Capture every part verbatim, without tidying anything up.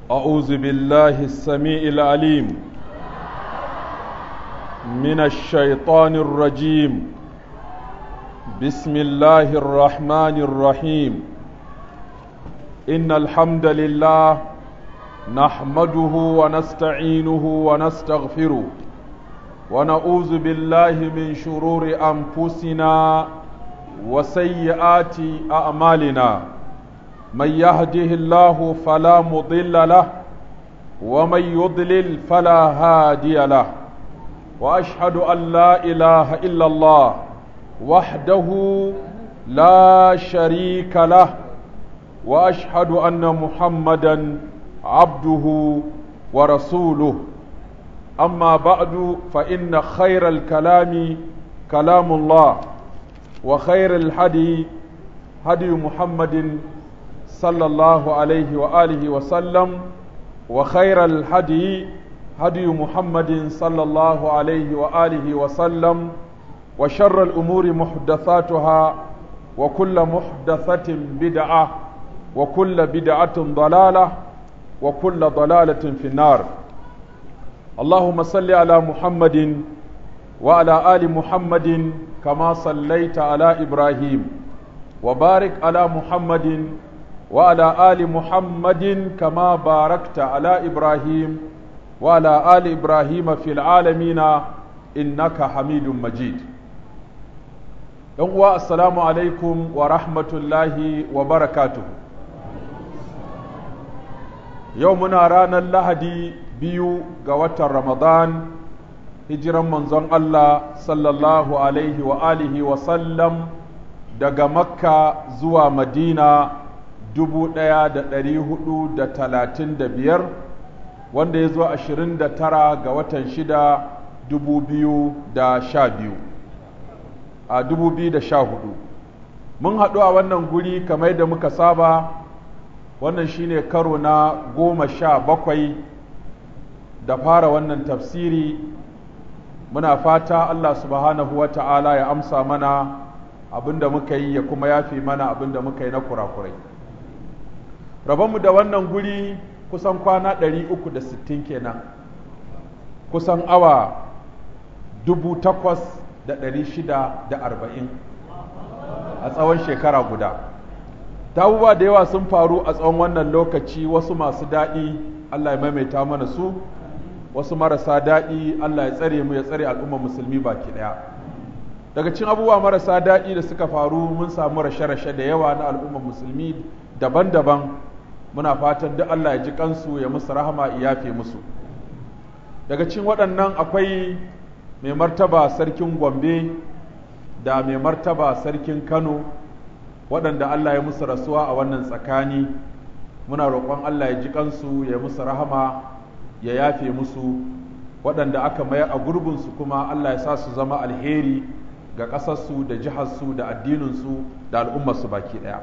أعوذ بالله السميع العليم من الشيطان الرجيم. بسم الله الرحمن الرحيم. إن الحمد لله نحمده ونستعينه ونستغفره ونعوذ بالله من شرور أنفسنا وسيئات أعمالنا. من يهده الله فلا مضل له ومن يضلل فلا هادي له، وأشهد أن لا إله إلا الله وحده لا شريك له، وأشهد أن محمدا عبده ورسوله. أما بعد، فإن خير الكلام كلام الله، وخير الهدي هدي محمد صلى الله عليه وآله وسلم، وخير الهدي هدي محمد صلى الله عليه وآله وسلم، وشر الأمور محدثاتها، وكل محدثة بدعة، وكل بدعة ضلالة، وكل ضلالة في النار. اللهم صل على محمد وعلى آل محمد كما صليت على إبراهيم، وبارك على محمد وعلى آل محمد كما باركت على إبراهيم وعلى آل إبراهيم في العالمين إنك حميد مجيد. السلام عليكم ورحمة الله وبركاته. يومنا رانا اللهدي بيو قوة رمضان هجرا منزون الله صلى الله عليه وآله وسلم daga Makka zuwa Madina dubu ɗaya da ɗari hudu da talatin da biyar, wanda ya zo ashirin da tara ga watan shida dubu biyu da sha biyu a dubu biyu da sha hudu. Mun haɗu a wannan guri kamar da muka saba. Wannan shine karo na goma sha bakwai da fara wannan tafsiri. Muna fata Allah subhanahu wa ta'ala ya amsa mana abinda muka yi, ya kuma yafi mana abinda muka yi na kurakurai. Rabonmu da wannan guri kusan kwana ɗari uku da sittin kenan, kusan awa dubu takwas da ɗari shida da arba'in a tsawon shekara guda. Abubuwa da yawa sun faru a tsawon wannan lokaci, wasu masu daɗi Allah ya maimaita mana su, wasu marasa daɗi Allah ya tsare mu, ya tsare al'ummar musulmi baki ɗaya. Daga cikin abubuwa marasa daɗi da suka faru, mun samu rashe-rashe da yawa na al'ummar musulmi daban-daban. Muna fatan duk Allah ya ji kansu, ya musu rahama, ya yafe musu. Daga cikin waɗannan akwai mai martaba sarkin Gombe da mai martaba sarkin Kano, waɗanda Allah ya musu rasuwa a wannan tsakani. Muna roƙon Allah ya ji kansu, ya musu rahama, ya yafe musu. Waɗanda aka mayar a gurbinsu kuma Allah ya sa su zama alheri ga ƙasarsu da jiharsu da addininsu da al'ummarsu baki ɗaya.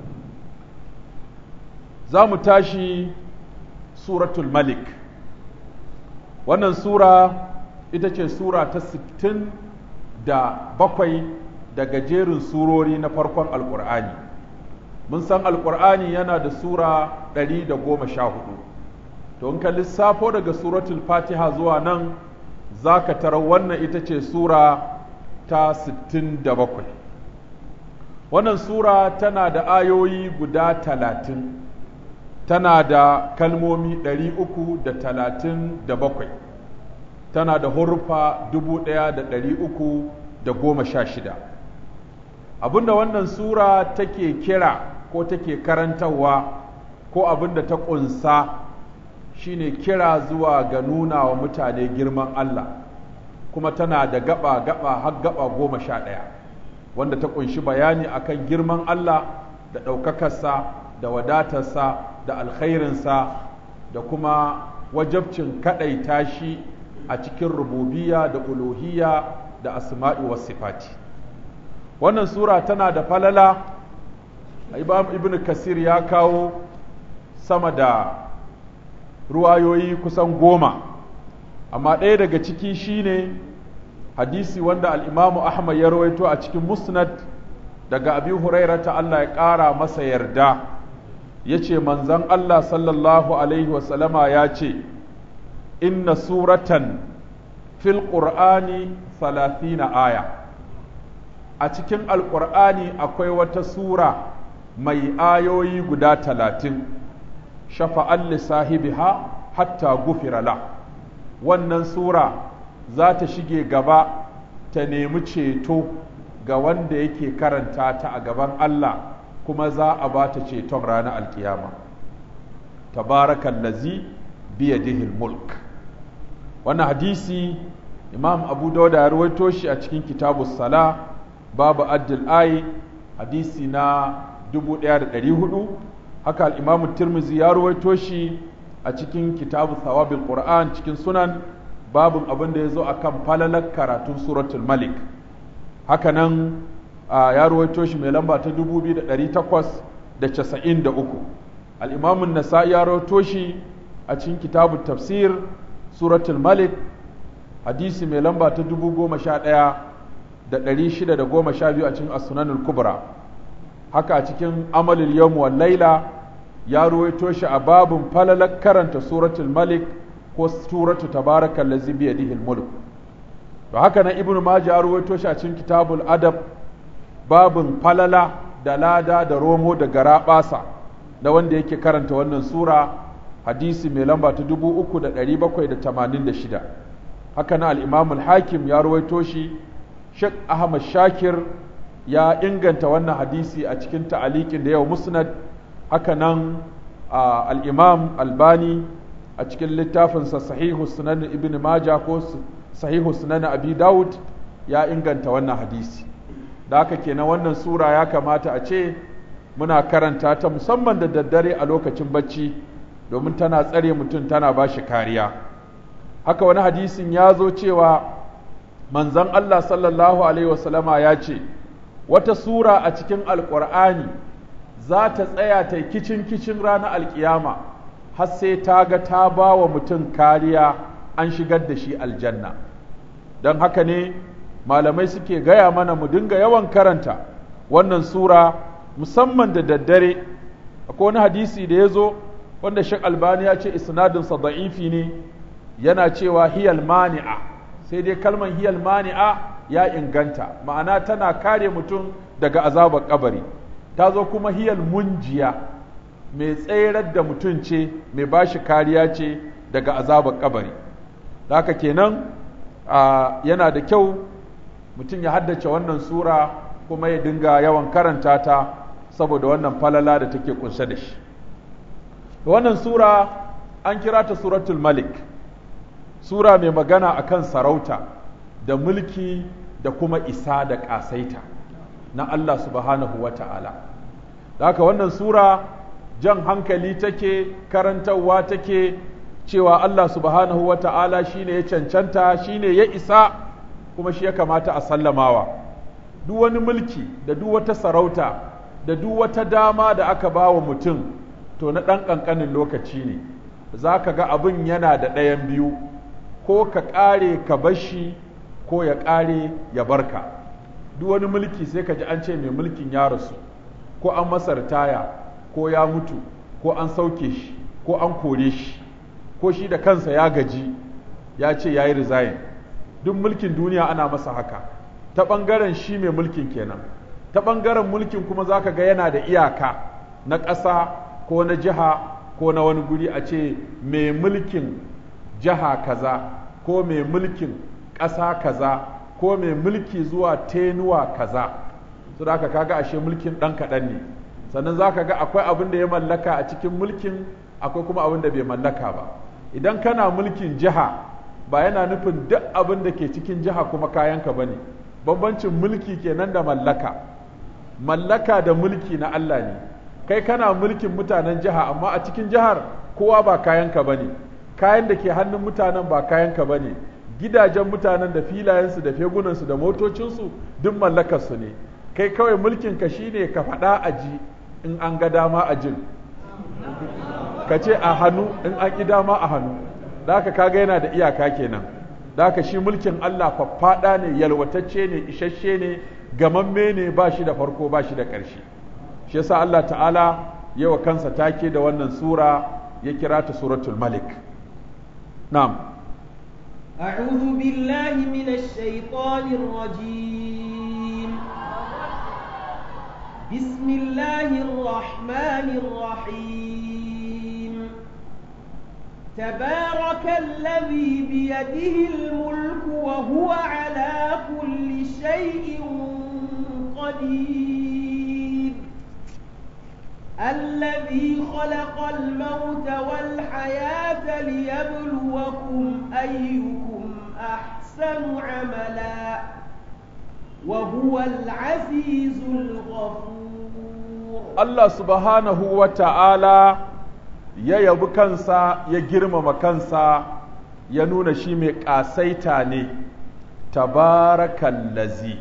Za mu tashi suratul Malik. Wannan sura ita ce sura ta sittin da bakwai daga jerin surori na farkon Alƙur'ani. Mun san Alƙur'ani yana da sura ɗari da goma sha hudu. To in ka lissafo daga suratul Fatiha zuwa nan, za ka tarar wannan ita ce sura ta sittin da bakwai. Wannan sura tana da ayoyi guda talatin, tana da kalmomi ɗari uku da talatin da bakwai, tana da hurfa dubu ɗaya da ɗari uku da goma sha shida. Abinda wannan sura take kira ko take karantarwa ko abinda ta ƙunsa shine kira zuwa ga nuna wa mutane girman Allah, kuma tana da gaba-gaba har gaba goma sha ɗaya, wanda ta ƙunshi bayani akan girman Allah da ɗaukakarsa da wadatarsa da alkhairinsa da kuma wajabcin kaɗaita shi a cikin rububiyya da uluhiyya da asma'i was sifati. Wannan sura tana da falala. Imam Ibn Kasir ya kawo sama da ruwayoyi kusan goma, amma ɗaya daga ciki shine hadisi wanda al-Imamu Ahmad ya rawaito a cikin Musnad daga Abi Hurairah ta Allah ya ƙara masa yarda. yace manzon Allah sallallahu alaihi wasallama ya ce inna suratan fil qur'ani thalathina aya, a cikin alqur'ani akwai wata sura mai ayoyi guda talatin, shafa'an li sahibiha hatta gufira la, wannan sura za ta shige gaba ta nemi ceto ga wanda yake karanta ta a gaban Allah, kuma za a ba ta ceton ranar alkiyama. Tabarakallazi biyadihi mulk. Wannan hadisi Imam Abu Dawud ya rawaito shi a cikin Kitabus Sala, babu addil ayi, hadisi na dubu ɗaya da ɗari hudu. Haka al-Imam Tirmidhi ya rawaito shi a cikin Kitabu Thawabil Qur'an, cikin Sunan, babun abin da ya zo akan falalar karatun suratul Malik. Haka nan ya rawaito shi mai lamba ta dubu biyu da ɗari takwas da casa'in da uku. Al-Imam An-Nasa'i ya rawaito shi a cikin Kitabut Tafsir suratul Malik, hadisi mai lamba ta dubu goma sha ɗaya da ɗari shida da goma sha biyu a cikin As-Sunanul Kubra. Haka a cikin Amalul Yawm wal Laila ya ruwaito shi a babun falalar karanta suratul Malik ko suratu Tabarakallazi biyadihi mulk. To haka nan Ibn Majah ya ruwaito shi a cikin Kitabul Adab, babun falala da lada da romo da garaɓasa na wanda yake karanta wannan sura, hadisi mai lamba ta dubu uku da ɗari bakwai da tamanin da shida. Haka nan al-Imam al-Hakim ya ruwaito shi. Sheikh Ahmad Shakir ya inganta wannan hadisi a cikin ta'aliqin da yau Musnad. Haka nan al-Imam Albani a cikin littafinsa Sahihu Sunan Ibn Majah ko Sahihu Sunan Abi Dawud ya inganta wannan hadisi. Da haka kenan wannan sura ya kamata a ce muna karanta ta musamman da daddare a lokacin bacci, domin tana tsare mutum, tana ba shi kariya. Haka wani hadisin ya zo cewa manzon Allah sallallahu alaihi wasallama ya ce wata sura a cikin alƙur'ani za ta tsaya ta kicin kicin ranar alƙiyama har sai ta ga ta ba wa mutum kariya, an shigar da shi aljanna. Don haka ne malamai suke gaya mana mu dinga yawan karanta wannan sura musamman da daddare. Akwai wani hadisi da ya zo wanda Sheikh Albani ya ce isnadinsa da'ifi ne, yana cewa hiyal mani'a, sai dai kalman hiyal mani'a ya inganta, ma'ana tana kare mutum daga azabar kabari. Ta zo kuma hiyal munjiya, mai tserar da mutum ce, mai bashi kariya ce daga azabar kabari. Da haka kenan yana da kyau mutum ya haddace wannan sura kuma ya dinga yawan karanta ta saboda wannan falala da take kunshe da shi. Wannan sura an kira ta suratul Malik, sura mai magana akan sarauta da mulki da kuma isa da ƙasaita na Allah subhanahu wa ta'ala. Da haka wannan sura jan hankali take, karantarwa take cewa Allah subhanahu wa ta'ala shi ne ya cancanta, shi ne ya isa, kuma shi ya kamata a sallamawa. Duk wani mulki da duk wata sarauta da duk wata dama da aka ba wa mutum, to na ɗan ƙanƙanin lokaci ne. Za ka ga abin yana da ɗayan biyu, ko ka ƙare ka bashi ko ya ƙare ya barka. Duk wani mulki sai ka ji an ce mai mulkin ya rasu, ko an masa ritaya, ko ya mutu, ko an sauke shi, ko an kore shi, ko shi da kansa ya gaji ya ce ya yi resign. Duk mulkin duniya ana masa haka, ta ɓangaren shi mai mulkin kenan. Ta ɓangaren mulkin kuma za ka ga yana da iyaka na ƙasa ko na jiha ko na wani guri, a ce mai mulkin jiha kaza ko mai mulkin ƙasa kaza ko mai mulki zuwa tenuwa kaza. Su da kaga ashe mulkin ɗan kaɗan ne. Sannan za ka ga akwai abin da ya mallaka a cikin mulkin, akwai kuma abin da bai mallaka ba. Idan kana mulkin jiha, ba yana nufin duk abin da ke cikin jiha kuma kayanka ba ne. Bambancin mulki kenan da mallaka. Mallaka da mulki na Allah ne. Kai kana mulkin mutanen jiha, amma a cikin jihar kowa ba kayanka ba ne. Kayan da ke hannun mutanen ba kayanka ba ne. Gidajen mutanen da filayensu da fegunansu da motocinsu duk mallakarsu ne. Kai kawai mulkinka shi ne ka faɗa a ji in an ga dama a jin, ka ce a hannu in an ƙi dama a hannu. Da haka kaga yana da iyaka kenan. Da haka shi mulkin Allah faffaɗa ne, yalwatacce ne, isasshe ne, gamamme ne, ba shi da farko ba shi da ƙarshe. Shi yasa Allah ta'ala yawa kansa take da wannan sura ya kira ta suratul malik. na'am أعوذ بالله من الشيطان الرجيم بسم الله الرحمن الرحيم تبارك الذي بيده الملك وهو على كل شيء قدير الذي خلق الموت والحياة ليبلوكم أيكم أحسن عملا وهو العزيز الغفور. الله سبحانه وتعالى ya yabi kansa ya girmama kansa ya nuna shi mai ƙasaita ne. Tabarakallazi,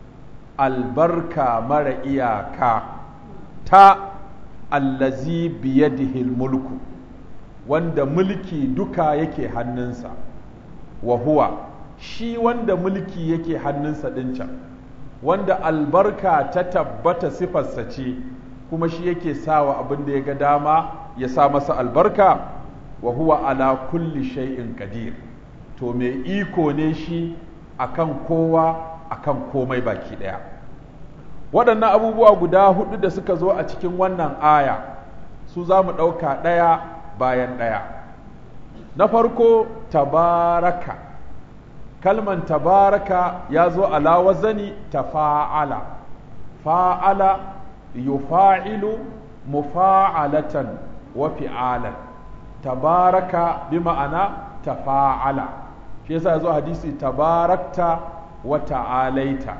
albarka mara iyaka, ta allazi biyadihil mulku, wanda mulki duka yake hannunsa, wa huwa shi wanda mulki yake hannunsa ɗin can, wanda albarka ta tabbata sifarsa ce, kuma shi yake sawa abin da ya ga dama ya sa masa albarka. Wa huwa ala kulli shay'in qadir, to mai iko ne shi akan kowa akan komai baki daya. Waɗannan abubuwa guda hudu da suka zo a cikin wannan aya su za mu ɗauka ɗaya bayan ɗaya. Na farko tabaraka, kalman tabaraka ya zo ala wazani tafa'ala, fa'ala yufa'ilu mufa'alatan wa fi'alan, tabaraka bi ma'ana tafa'ala. shi yasa zo hadisi tabarakta wa ta'alaita,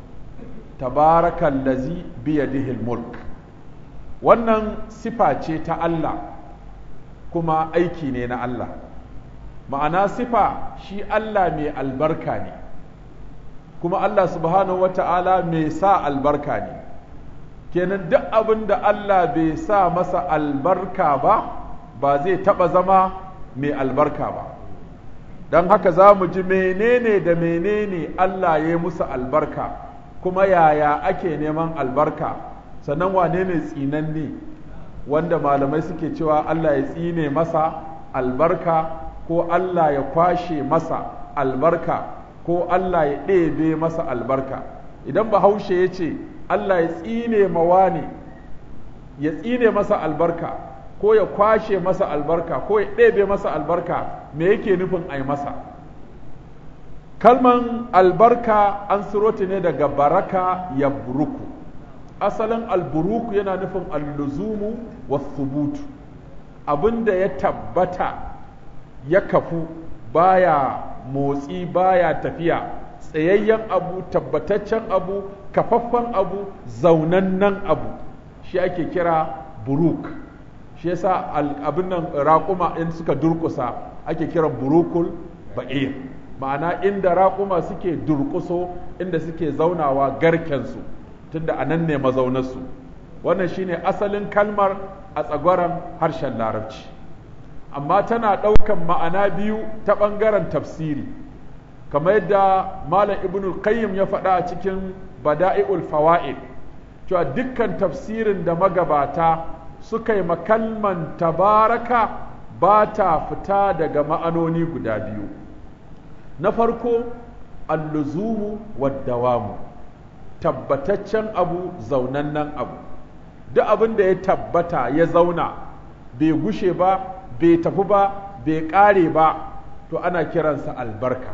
tabarakallazi biyadihi mulk. Wannan sifa ce ta Allah kuma aiki ne na Allah. Ma'ana sifa shi Allah mai albarka ne, kuma Allah subhanahu wa ta'ala mai sa albarka ne. Kenan duk abin da Allah bai sa masa albarka ba, ba zai taɓa zama mai albarka ba. Don haka za mu ji menene da menene Allah ya yi musu albarka, kuma yaya ake neman albarka, sannan wane ne tsinanne wanda malamai suke cewa Allah ya tsine masa albarka, ko Allah ya kwashe masa albarka, ko Allah ya ɗebe masa albarka. Idan bahaushe ya ce Allah ya tsine mawa ne, ya tsine masa albarka, ko ya kwashe masa albarka, ko ya ɗebe masa albarka, me yake nufin a yi masa? Kalman albarka an surota ne daga baraka ya buruku. Asalin alburuku yana nufin alluzumu wa thubutu, abinda ya tabbata ya kafu baya motsi baya tafiya, tsayayyen abu, tabbataccen abu, kafaffen abu, zaunannen abu, shi ake kira buruk. Shi yasa abin nan raƙuma in suka durƙusa ake kiran burukul ba'ir, ma'ana inda raƙuma suke durƙuso, inda suke zaunawa garkensu, tunda a nan ne mazaunarsu. Wannan shine asalin kalmar a tsagwaron harshen larabci, amma tana ɗaukan ma'ana biyu ta ɓangaren tafsiri, kamar yadda malam ibnul qayyim ya faɗa a cikin bada'i'ul fawaid, cewa dukkan tafsirin da magabata suka yi makalman tabaraka ba ta fita daga ma'anoni guda biyu. Na farko alluzumu waddawamu, tabbataccen abu, zaunannen abu. Duk abin da ya tabbata ya zauna bai gushe ba, bai tafi ba, bai ƙare ba, to ana kiransa albarka.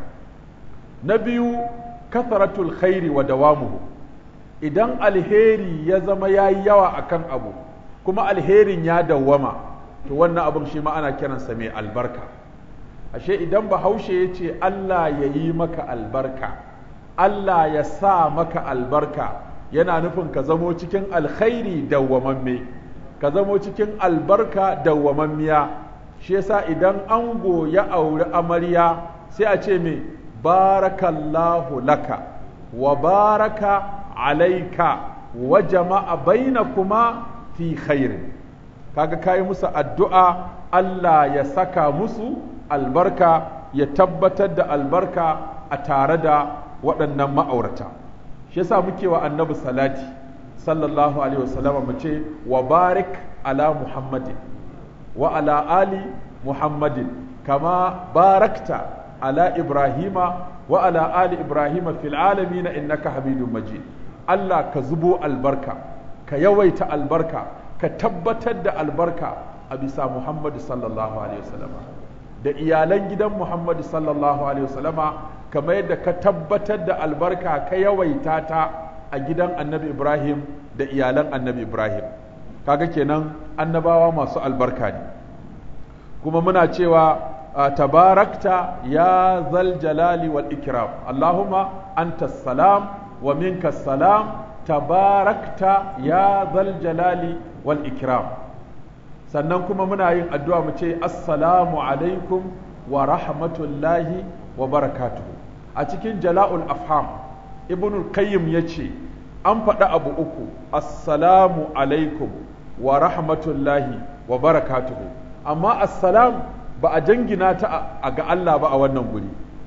Na biyu kasaratul khairi wa dawamuhu, idan alheri ya zama yayi yawa akan abu kuma alherin ya dawwama, to wannan abin shi ma ana kiransa mai albarka. Ashe idan bahaushe ya ce Allah ya yi maka albarka, Allah ya sa maka albarka, yana nufin ka zamo cikin alkhairi dawwamamme, ka zamo cikin albarka dawwamammiya. Shi yasa idan ango ya auri amarya sai a ce me barakallahu laka wa baraka alaika wa jama'a bainakuma fi khairin. Kaga kayi musu addu'a Allah ya saka musu albarka, ya tabbatar da albarka a tare da waɗannan ma'aurata. Shi yasa muke wa annabi salati sallallahu alaihi wasallam mu ce wa barik ala muhammadin wa ala ali muhammadin kama barakta ala ibrahima wa ala ali ibrahima fil alamin innaka hamidum majid. Allah ka zubo albarka, ka yawaita albarka, ka tabbatar da albarka a bisa Muhammadu sallallahu alaihi wasallama da iyalan gidan Muhammadu sallallahu alaihi wasallama, kamar yadda ka tabbatar da albarka ka yawaita ta a gidan annabi Ibrahim da iyalan annabi Ibrahim. Kaga kenan annabawa masu albarka ne. Kuma muna cewa tabarakta ya zal jalali wal ikram, Allahumma anta salam wa minka salam, tabarakta ya zal jalali wal ikram. Sannan kuma muna yin addu'a mu ce assalamu alaikum wa rahmatullahi wa barakatuhu. A cikin jala'ul afham ibnul qayyim yace an faɗa abu uku, assalamu alaikum wa rahmatullahi wa barakatuhu, amma assalam ba a jingina ta a ga Allah ba a wannan guri,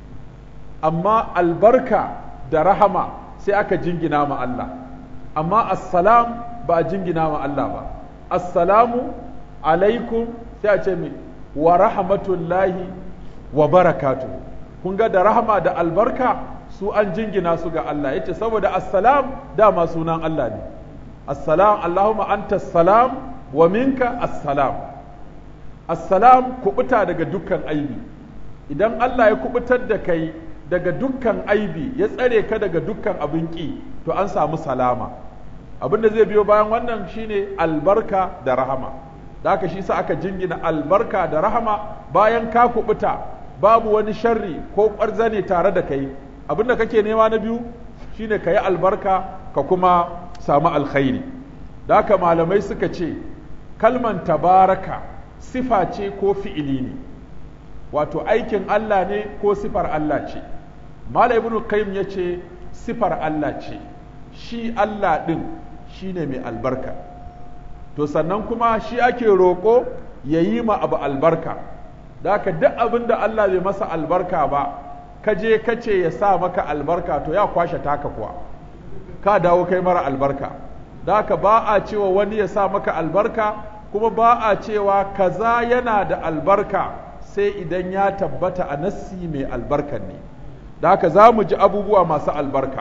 amma albarka da rahama sai aka jingina ma Allah, amma assalam ba a jingina ma Allah ba. Assalamu alaikum sai a ce mai wa rahmatullahi wa barakatuhu. Kun ga da rahama da albarka su an jingina su ga Allah, yace saboda assalam dama sunan Allah ne. Assalam, Allahumma anta salam wa minka assalam. Assalam kubuta daga dukkan aibi. Idan Allah ya kubutar da kai daga dukkan aibi, ya tsare ka daga dukkan abin ki, to an samu salama. Abin da zai biyo bayan wannan shine albarka da rahama. Da haka shi sa aka jingina albarka da rahama bayan ka kubuta, babu wani sharri ko ƙwarzane tare da kai. Abin da kake nema na biyu shine ka yi albarka ka kuma samu alkhairi. Da haka malamai suka ce kalman tabaraka sifa ce ko fi'ili ne, wato aikin Allah ne ko sifar Allah ce. Malam Ibn Qayyim ya ce sifar Allah ce, shi Allah ɗin shi ne mai albarka, to sannan kuma shi ake roƙo ya yi ma abu albarka. Da haka duk abin da Allah bai masa albarka ba, ka je ka ce ya sa maka albarka, to ya kwashe taka kuwa, ka dawo kai mara albarka. Da haka ba a cewa wani ya sa maka albarka, kuma ba a cewa kaza yana da albarka sai idan ya tabbata a nassi mai albarkan ne. Da haka za mu ji abubuwa masu albarka.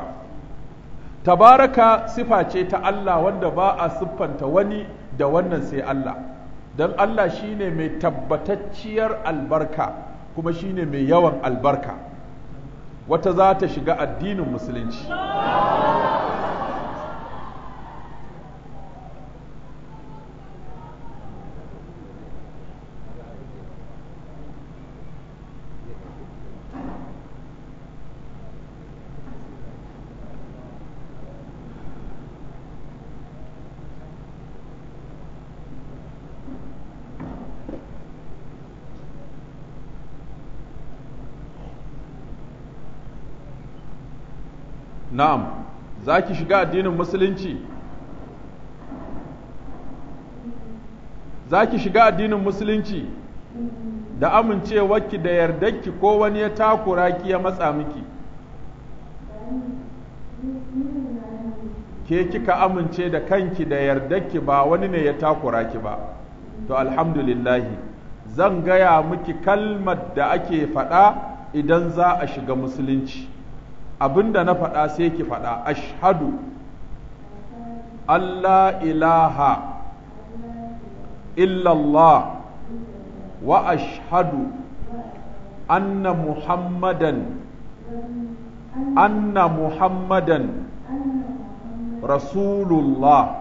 Tabaraka sifa ce ta Allah wanda ba a siffanta wani da wannan sai Allah, don Allah shine mai tabbatacciyar albarka kuma shine mai yawan albarka. Wata za ta shiga addinin musulunci. Na'am, za ki shiga addinin musulunci? Za ki shiga addinin musulunci da amincewarki da yardarki ko wani ya takura ki ya matsa miki? Ke kika amince da kanki da yardarki ba wani ne ya takura ki ba. To alhamdulillahi, zan gaya miki kalmar da ake faɗa idan za a shiga musulunci. Abinda na faɗa sai ki faɗa, ashhadu Allah ilaha illallah wa ashhadu anna muhammadan anna muhammadan rasulullah.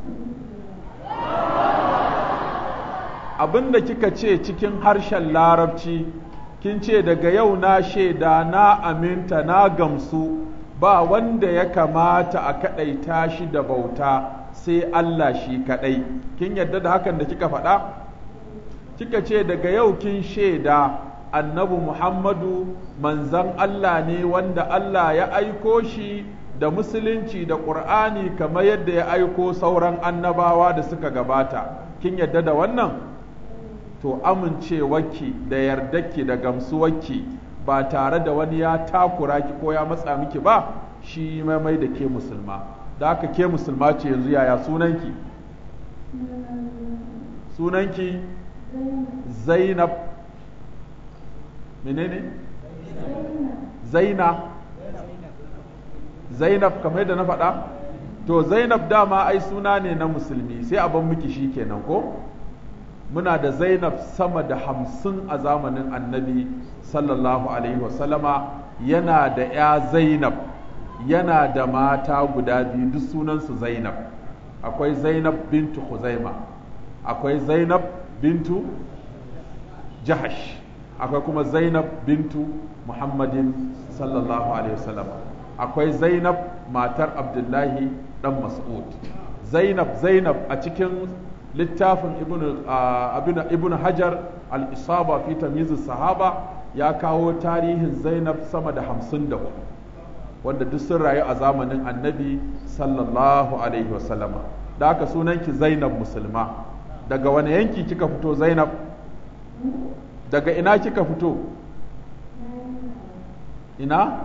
Abinda kika ce cikin harshen larabci, kin ce daga yau na shaida na aminta na gamsu ba wanda ya kamata a kaɗaita shi da bauta sai Allah shi kaɗai. Kin yadda da hakan da kika faɗa? Kika ce daga yau kin shaida annabi Muhammadu manzan Allah ne wanda Allah ya aiko shi da musulunci da ƙur'ani kamar yadda ya aiko sauran annabawa da suka gabata. Kin yadda da wannan? To amincewarki da yardarki da gamsuwarki ba tare da wani ya takura ki ko ya matsa miki ba, shi mai da ke musulma. Da da aka ke musulma ce yanzu, yaya sunanki? Sunanki Zainab menene? Zaina Zainab kamar yadda na faɗa? To Zainab dama ai suna ne na musulmi, sai a ban miki shi kenan ko? Muna da Zainab sama da hamsin a zamanin annabi sallallahu alaihi wasallama, yana da ya Zainab, yana da mata guda biyu duk sunansu Zainab. Akwai Zainab bintu Khuzaima, akwai Zainab bintu Jahash, akwai kuma Zainab bintu Muhammadin sallallahu alaihi wasallam, akwai Zainab matar Abdullahi dan Mas'ud. Zainab Zainab a cikin littafin ibn uh, ibn Hajar al-Isaba fi tamyiz sahaba ya kawo tarihin Zainab sama da hamsin da hudu wanda duk sun rayu a zamanin annabi sallallahu alaihi wasallama. Da haka sunanki Zainab musulma. Daga wani yanki kika fito Zainab? Daga ina kika fito? Ina?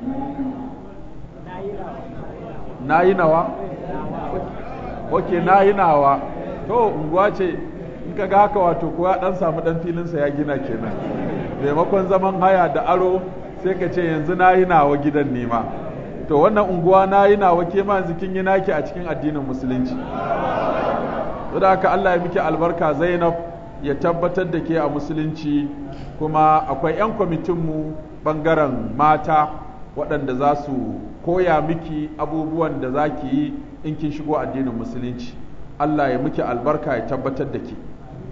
Nayi nawa? Ok, nayi nawa. To, unguwa ce, in ka ga haka wato kuwa dan samu dan filinsa ya gina kenan. Maimakon zaman haya da aro sai ka ce yanzu nayi nawa gidan nema. To, wannan unguwa nayi nawa ke ma yanzu kin yi naki a cikin addinin musulunci. Da haka Allah ya miki albarka Zainab, ya tabbatar da ke a musulunci, kuma akwai 'yan kwamitinmu ɓangaren mata waɗanda za su koya miki abubuwan da za ki yi in kin shigo addinin musulunci. Allah ya miki albarka, ya tabbatar da ke.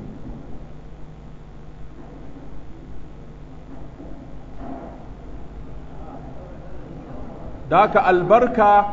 Da haka albarka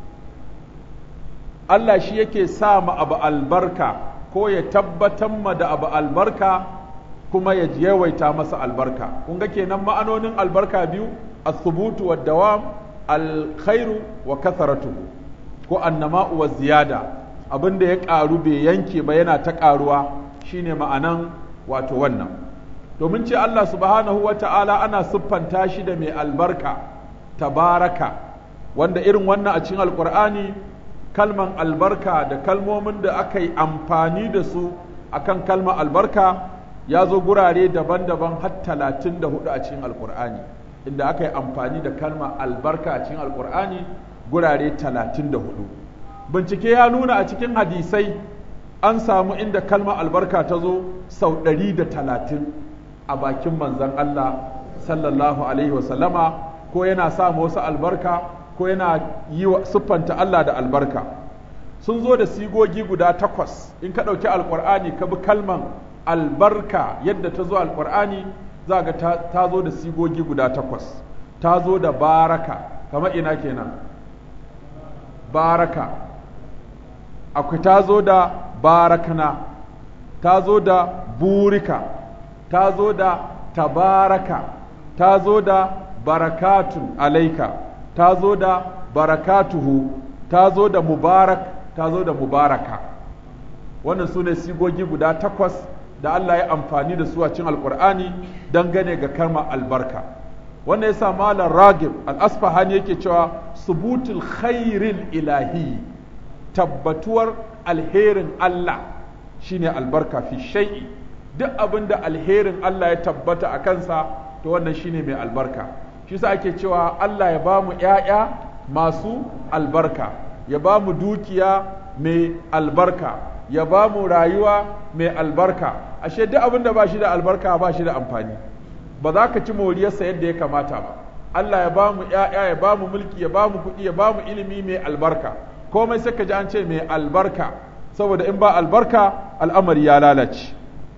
Allah shi yake sa ma abu albarka, ko ya tabbatar ma da abu albarka kuma ya yawaita masa albarka. Kun ga kenan ma'anonin albarka biyu, as-subutu wa dawam, al-khairu wa katharatuhu, ko annama'u wa ziyada, abinda ya karu bai yanke ba yana ta karuwa, shine ma'anan wato wannan. Domin ce Allah subhanahu wa ta'ala ana siffanta shi da mai albarka, tabaraka, wanda irin wannan a cikin alqur'ani kalman albarka da kalmomin da aka yi amfani da su akan kalmar albarka ya zo gurare daban-daban har talatin da hudu a cikin alkur'ani, inda aka yi amfani da kalmar albarka a cikin alkur'ani gurare talatin da hudu. Bincike ya nuna a cikin hadisai an samu inda kalmar albarka ta zo sau ɗari da talatin a bakin manzon Allah sallallahu alaihi wasallama, ko yana sa wasu albarka ko yana yi wa siffanta Allah da albarka. Sun zo da sigogi guda takwas. In ka ɗauki alƙur'ani ka bi kalman albarka yadda ta zo alƙur'ani, za ga ta zo da sigogi guda takwas. Ta zo da baraka, kamar ina kenan baraka, akwai ta zo da barakna, ta zo da burika, ta zo da tabaraka, ta zo da barakatun alaika, ta zo da barakatuhu, ta zo da mubarak, ta zo da mubaraka. Wannan su ne sigogi guda takwas da Allah ya amfani da su a cikin alkur'ani dangane ga kalmar albarka. Wannan ya sa malam Ragib al-Asfahani yake cewa subutul khairil ilahi, tabbatuwar alherin Allah shine albarka fi shay'i. Duk abin da alherin Allah ya tabbata a kansa, to wannan shine mai albarka. Shi sa ake cewa Allah ya ba mu ‘ya'ya masu albarka, ya ba mu dukiya mai albarka, ya ba mu rayuwa mai albarka. Ashe duk abin da ba shi da albarka ba shi da amfani, ba za ka ci moriyarsa yadda ya kamata ba. Allah ya ba mu ‘ya'ya, ya ba mu mulki, ya ba mu kuɗi, ya ba mu ilimi mai albarka. Komai sai ka ji an ce mai albarka, saboda in ba albarka al'amari ya lalace.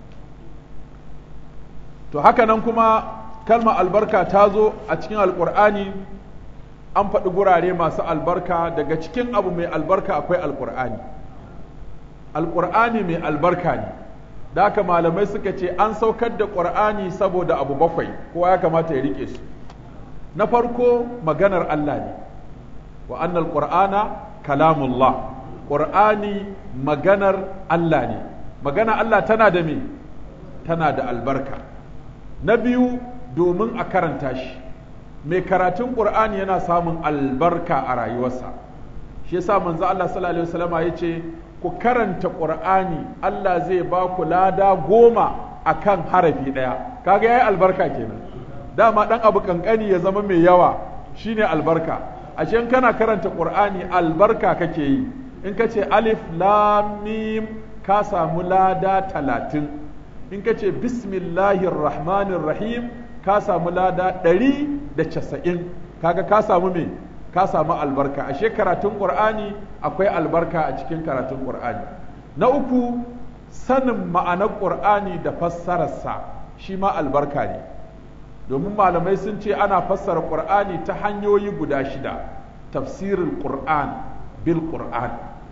To haka nan kuma kalmar albarka ta zo a cikin alkur'ani, an faɗi gurare masu albarka. Daga cikin abu mai albarka akwai alkur'ani. Alkur'ani mai albarka ne, da haka malamai suka ce an saukar da ƙur'ani saboda abu bakwai, kowa ya kamata ya rike su. Na farko maganar Allah ne, wa annal qur'ana kalamullah, ƙur'ani maganar Allah ne. Magana Allah tana da me? Tana da albarka. Na biyu, domin a karanta shi, mai karatun ƙur'ani yana samun albarka a rayuwarsa. shi yasa manzo Allah sallallahu alaihi wasallama yace ku karanta Qur'ani Allah zai ba ku lada goma akan harafi daya kaga yayi albarka kenan dama dan abu kankani ya zama mai yawa shine albarka ashe in kana karanta Qur'ani albarka kake yi in kace alif lam mim ka samu lada talatin in kace bismillahir rahmanir rahim ka samu lada ɗari da casa'in kaga ka samu me ka samu albarka ashe karatun Qur'ani akwai albarka a cikin karatun Qur'ani na uku sanin ma'anar Qur'ani da fassararsa shi ma albarka ne domin malamai sun ce ana fassara Qur'ani ta hanyoyi guda shida tafsirul Qur'an bil Qur'an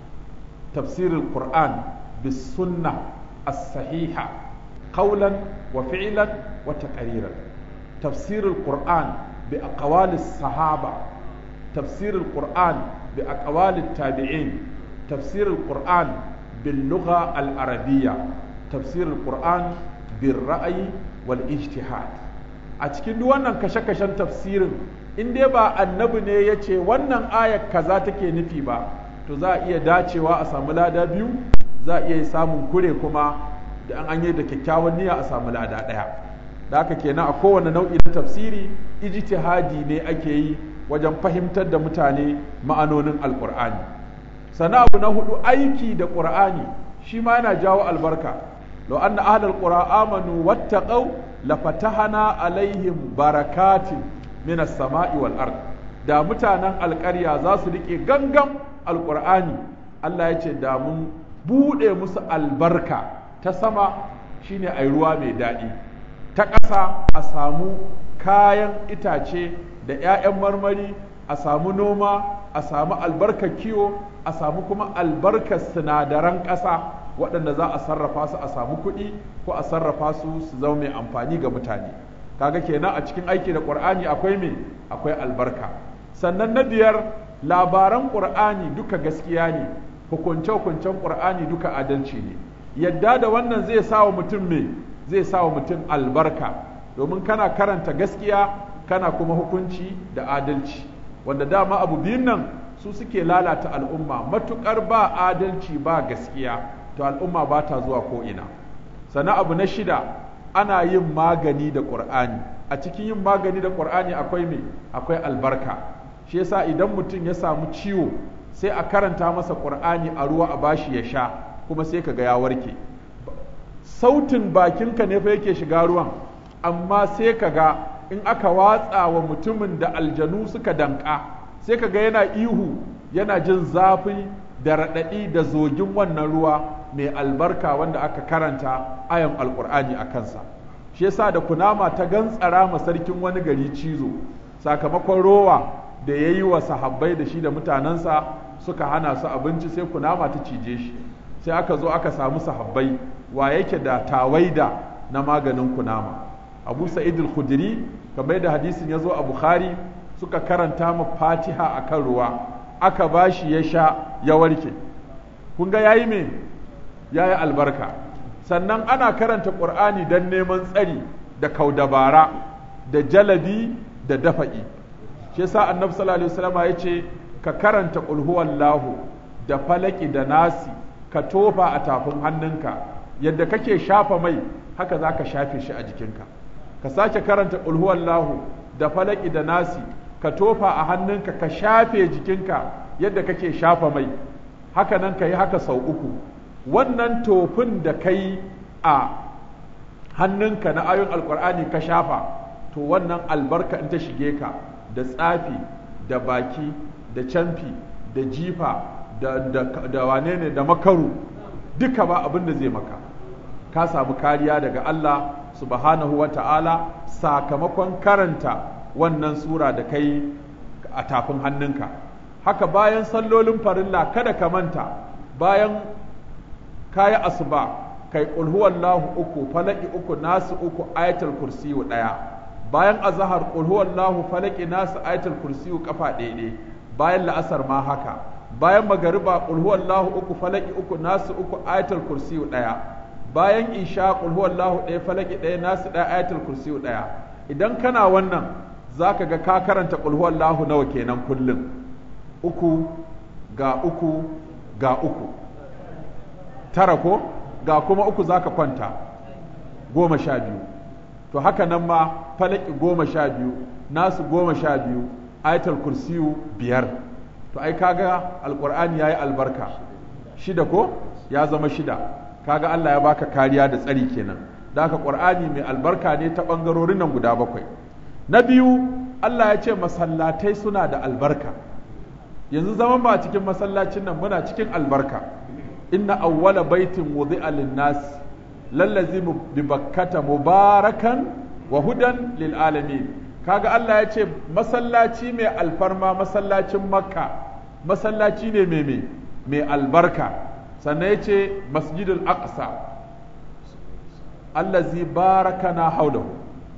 tafsirul Qur'an bis sunnah as-sahiha qawlan wa fi'lan wa taqriran tafsirul Qur'an bi aqwalis sahaba tafsirul Qur'an bi aqwalit tabi'in tafsirul Qur'an bil lugha al-arabiyya tafsirul Qur'an bil ra'yi wal ijtihad a cikin duk wannan kashe-kashen tafsirin in dai ba annabi ne ya ce wannan ayar kaza take nufi ba to za a iya dacewa a samu lada biyu za a iya samun kure kuma da an yi da kyakkyawan niyya a samu lada ɗaya da haka kenan a kowane nau'i na tafsiri ijtihadi ne ake yi wajen fahimtar da mutane ma'anonin alqur'ani sana abu na hudu aiki da qur'ani shi ma yana jawo albarka law anna ahlal qura amanu wattaqaw lafatahana alaihim barakatin minas sama'i wal ard da mutanen alƙarya za su rike gangan alqur'ani Allah ya ce da mun bude musu albarka ta sama shine ai ruwa mai daɗi ta ƙasa a samu kayan itace da 'ya'yan marmari a samu noma a samu albarkar kiwo a samu kuma albarkar sinadaran ƙasa waɗanda za a sarrafa su a samu kuɗi ko a sarrafa su su zama mai amfani ga mutane kaga kenan a cikin aiki da ƙur'ani akwai me akwai albarka sannan na biyar labaran ƙur'ani duka gaskiya ne hukunce-hukuncen ƙur'ani duka adalci ne yadda da wannan zai sa wa mutum me zai sa wa mutum albarka domin kana karanta gaskiya kana kuma hukunci da adalci wanda dama abu biyun nan su suke lalata al'umma matukar ba adalci ba gaskiya to al'umma ba ta zuwa ko'ina sannan abu na shida ana yin magani da ƙur'ani a cikin yin magani da ƙur'ani akwai me akwai albarka shi yasa idan mutum ya samu ciwo sai a karanta masa ƙur'ani a ruwa a bashi ya sha kuma sai ka ga ya warke sautin bakinka ne fa yake shiga ruwan amma sai ka ga in aka watsa wa mutumin da aljanu suka danka sai ka ga yana ihu yana jin zafi da raɗaɗi da zogin wannan ruwa mai albarka wanda aka karanta ayan alƙur'ani a kansa shi yasa da kunama ta gantsara ma sarkin wani gari cizo sakamakon rowa da ya yi wa sahabbai da shi da mutanensa suka hana su abinci sai kunama ta cije shi sai aka zo aka samu sahabbai wa yake da tawaida na maganin kunama abu sa'id al-khudri kamar da hadisin ya zo a bukhari suka karanta ma fatiha akan ruwa aka bashi ya sha ya warke kun ga yayi me yayi albarka sannan ana karanta qur'ani dan neman tsari da kaudabara da jalabi da dafa'i shi yasa annabi sallallahu alaihi wasallam ya ce ka karanta qul huwallahu da falaki da nasi ka tofa a tafin hannunka yadda kake shafa mai haka zaka shafe shi a jikinka ka sake karanta qul huwallahu da falaki da nasi ka tofa a hannunka ka shafe jikinka yadda kake shafa mai haka nan ka yi haka sau uku wannan tofin da ka yi a hannunka na ayon alkur'ani ka shafa to wannan albarka in ta shige ka da tsafi da baki da camfi da jifa da, da, da wane ne da makaru duka ba abin da zai maka ka samu kariya daga Allah subhanahu wa ta'ala sakamakon karanta wannan sura da kai a tafin hannunka haka bayan sallolin farilla kada ka manta bayan kayi asuba kai qul huwallahu uku falaki uku nasu uku ayatul kursiyu daya bayan azhar qul huwallahu falaki nasu ayatul kursiyu kafa ɗaya bayan la'asar ma haka bayan magariba qul huwallahu uku falaki uku nasu uku ayatul kursiyu daya bayan isha qul huwallahu ɗaya falaki ɗaya nasu ɗaya ayatul kursiyu daya idan kana wannan zaka ga ka karanta qul huwallahu nawa kenan kullum uku ga uku ga uku tara ko ga kuma uku zaka kwanta goma sha biyu to haka nan ma falaki goma sha biyu nasu goma sha biyu ayatul kursiyu biyar to ai kaga alqur'ani yayi albarka shida ko ya zama shida kaga Allah ya baka kariya da tsari kenan da haka qur'ani mai albarka ne ta bangarorin nan guda bakwai na biyu Allah ya ce masallatai suna da albarka yanzu zaman ba cikin masallacin nan muna cikin albarka inna awwala baitin wudi'a lin-nas lallazi bi bakkata mubarakan wa hudan lil alamin kaga Allah ya ce masallaci mai alfarma masallacin makka masallaci ne mai mai albarka sannan ya ce masjidul aqsa allazi barakana haulahu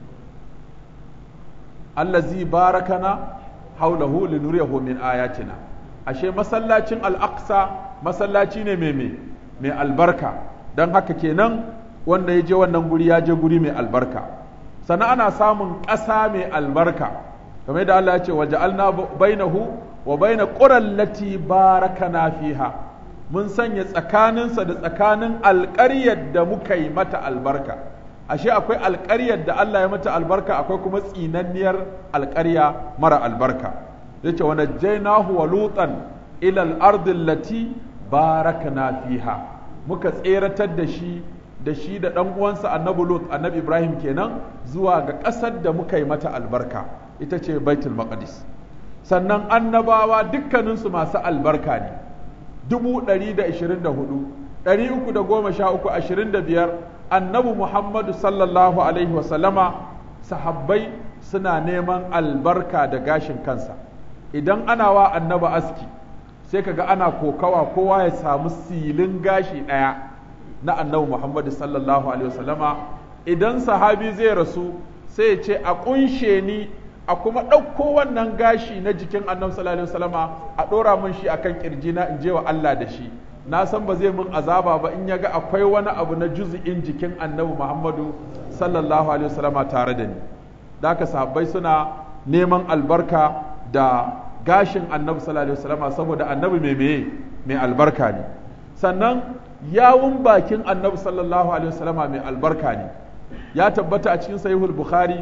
allazi barakana haulahu linuriyahu min ayatina ashe masallacin al-aqsa masallaci ne mai mai albarka don haka kenan wanda ya je wannan guri ya je guri mai albarka sannan ana samun ƙasa mai albarka kamar da Allah ya ce waja'alna bainahu wa baina qural lati barakana fiha mun sanya tsakaninsa da tsakanin alƙaryar da muka yi mata albarka ashe akwai alƙaryar da Allah ya mata albarka akwai kuma tsinanniyar alƙarya mara albarka yace wa najjaynahu wa lutan ila al-ardi allati barakna fiha muka tseratar da shi da shi da ɗan uwansa annabi Lut annabi Ibrahim kenan zuwa ga ƙasar da muka yi mata albarka ita ce Baitul Maqdis sannan annabawa dukkaninsu masu albarka ne dubu ɗari da ishirin da hudu ɗari uku da goma sha uku ashirin da biyar annabi Muhammadu sallallahu alaihi wasallama sahabbai suna neman albarka da gashin kansa idan ana wa annaba aski sai kaga ana kokawa kowa ya samu silin gashi ɗaya na annabi Muhammad sallallahu alaihi wasallama idan sahabi zai rasu sai ya ce a kunshe ni a kuma ɗauko wannan gashi na jikin annabi sallallahu alaihi wasallama a ɗora mun shi akan kirji na in je wa Allah da shi na san ba zai mun azaba ba in ya ga akwai wani abu na juz'in jikin annabi Muhammadu sallallahu alaihi wasallama tare da ni da haka sahabbai suna neman albarka da gashin annabi sallallahu alaihi wasallama saboda annabi mai meye mai albarka ne sannan yawun bakin annabi sallallahu alaihi wasallama mai albarka ne ya tabbata a cikin sahihul bukhari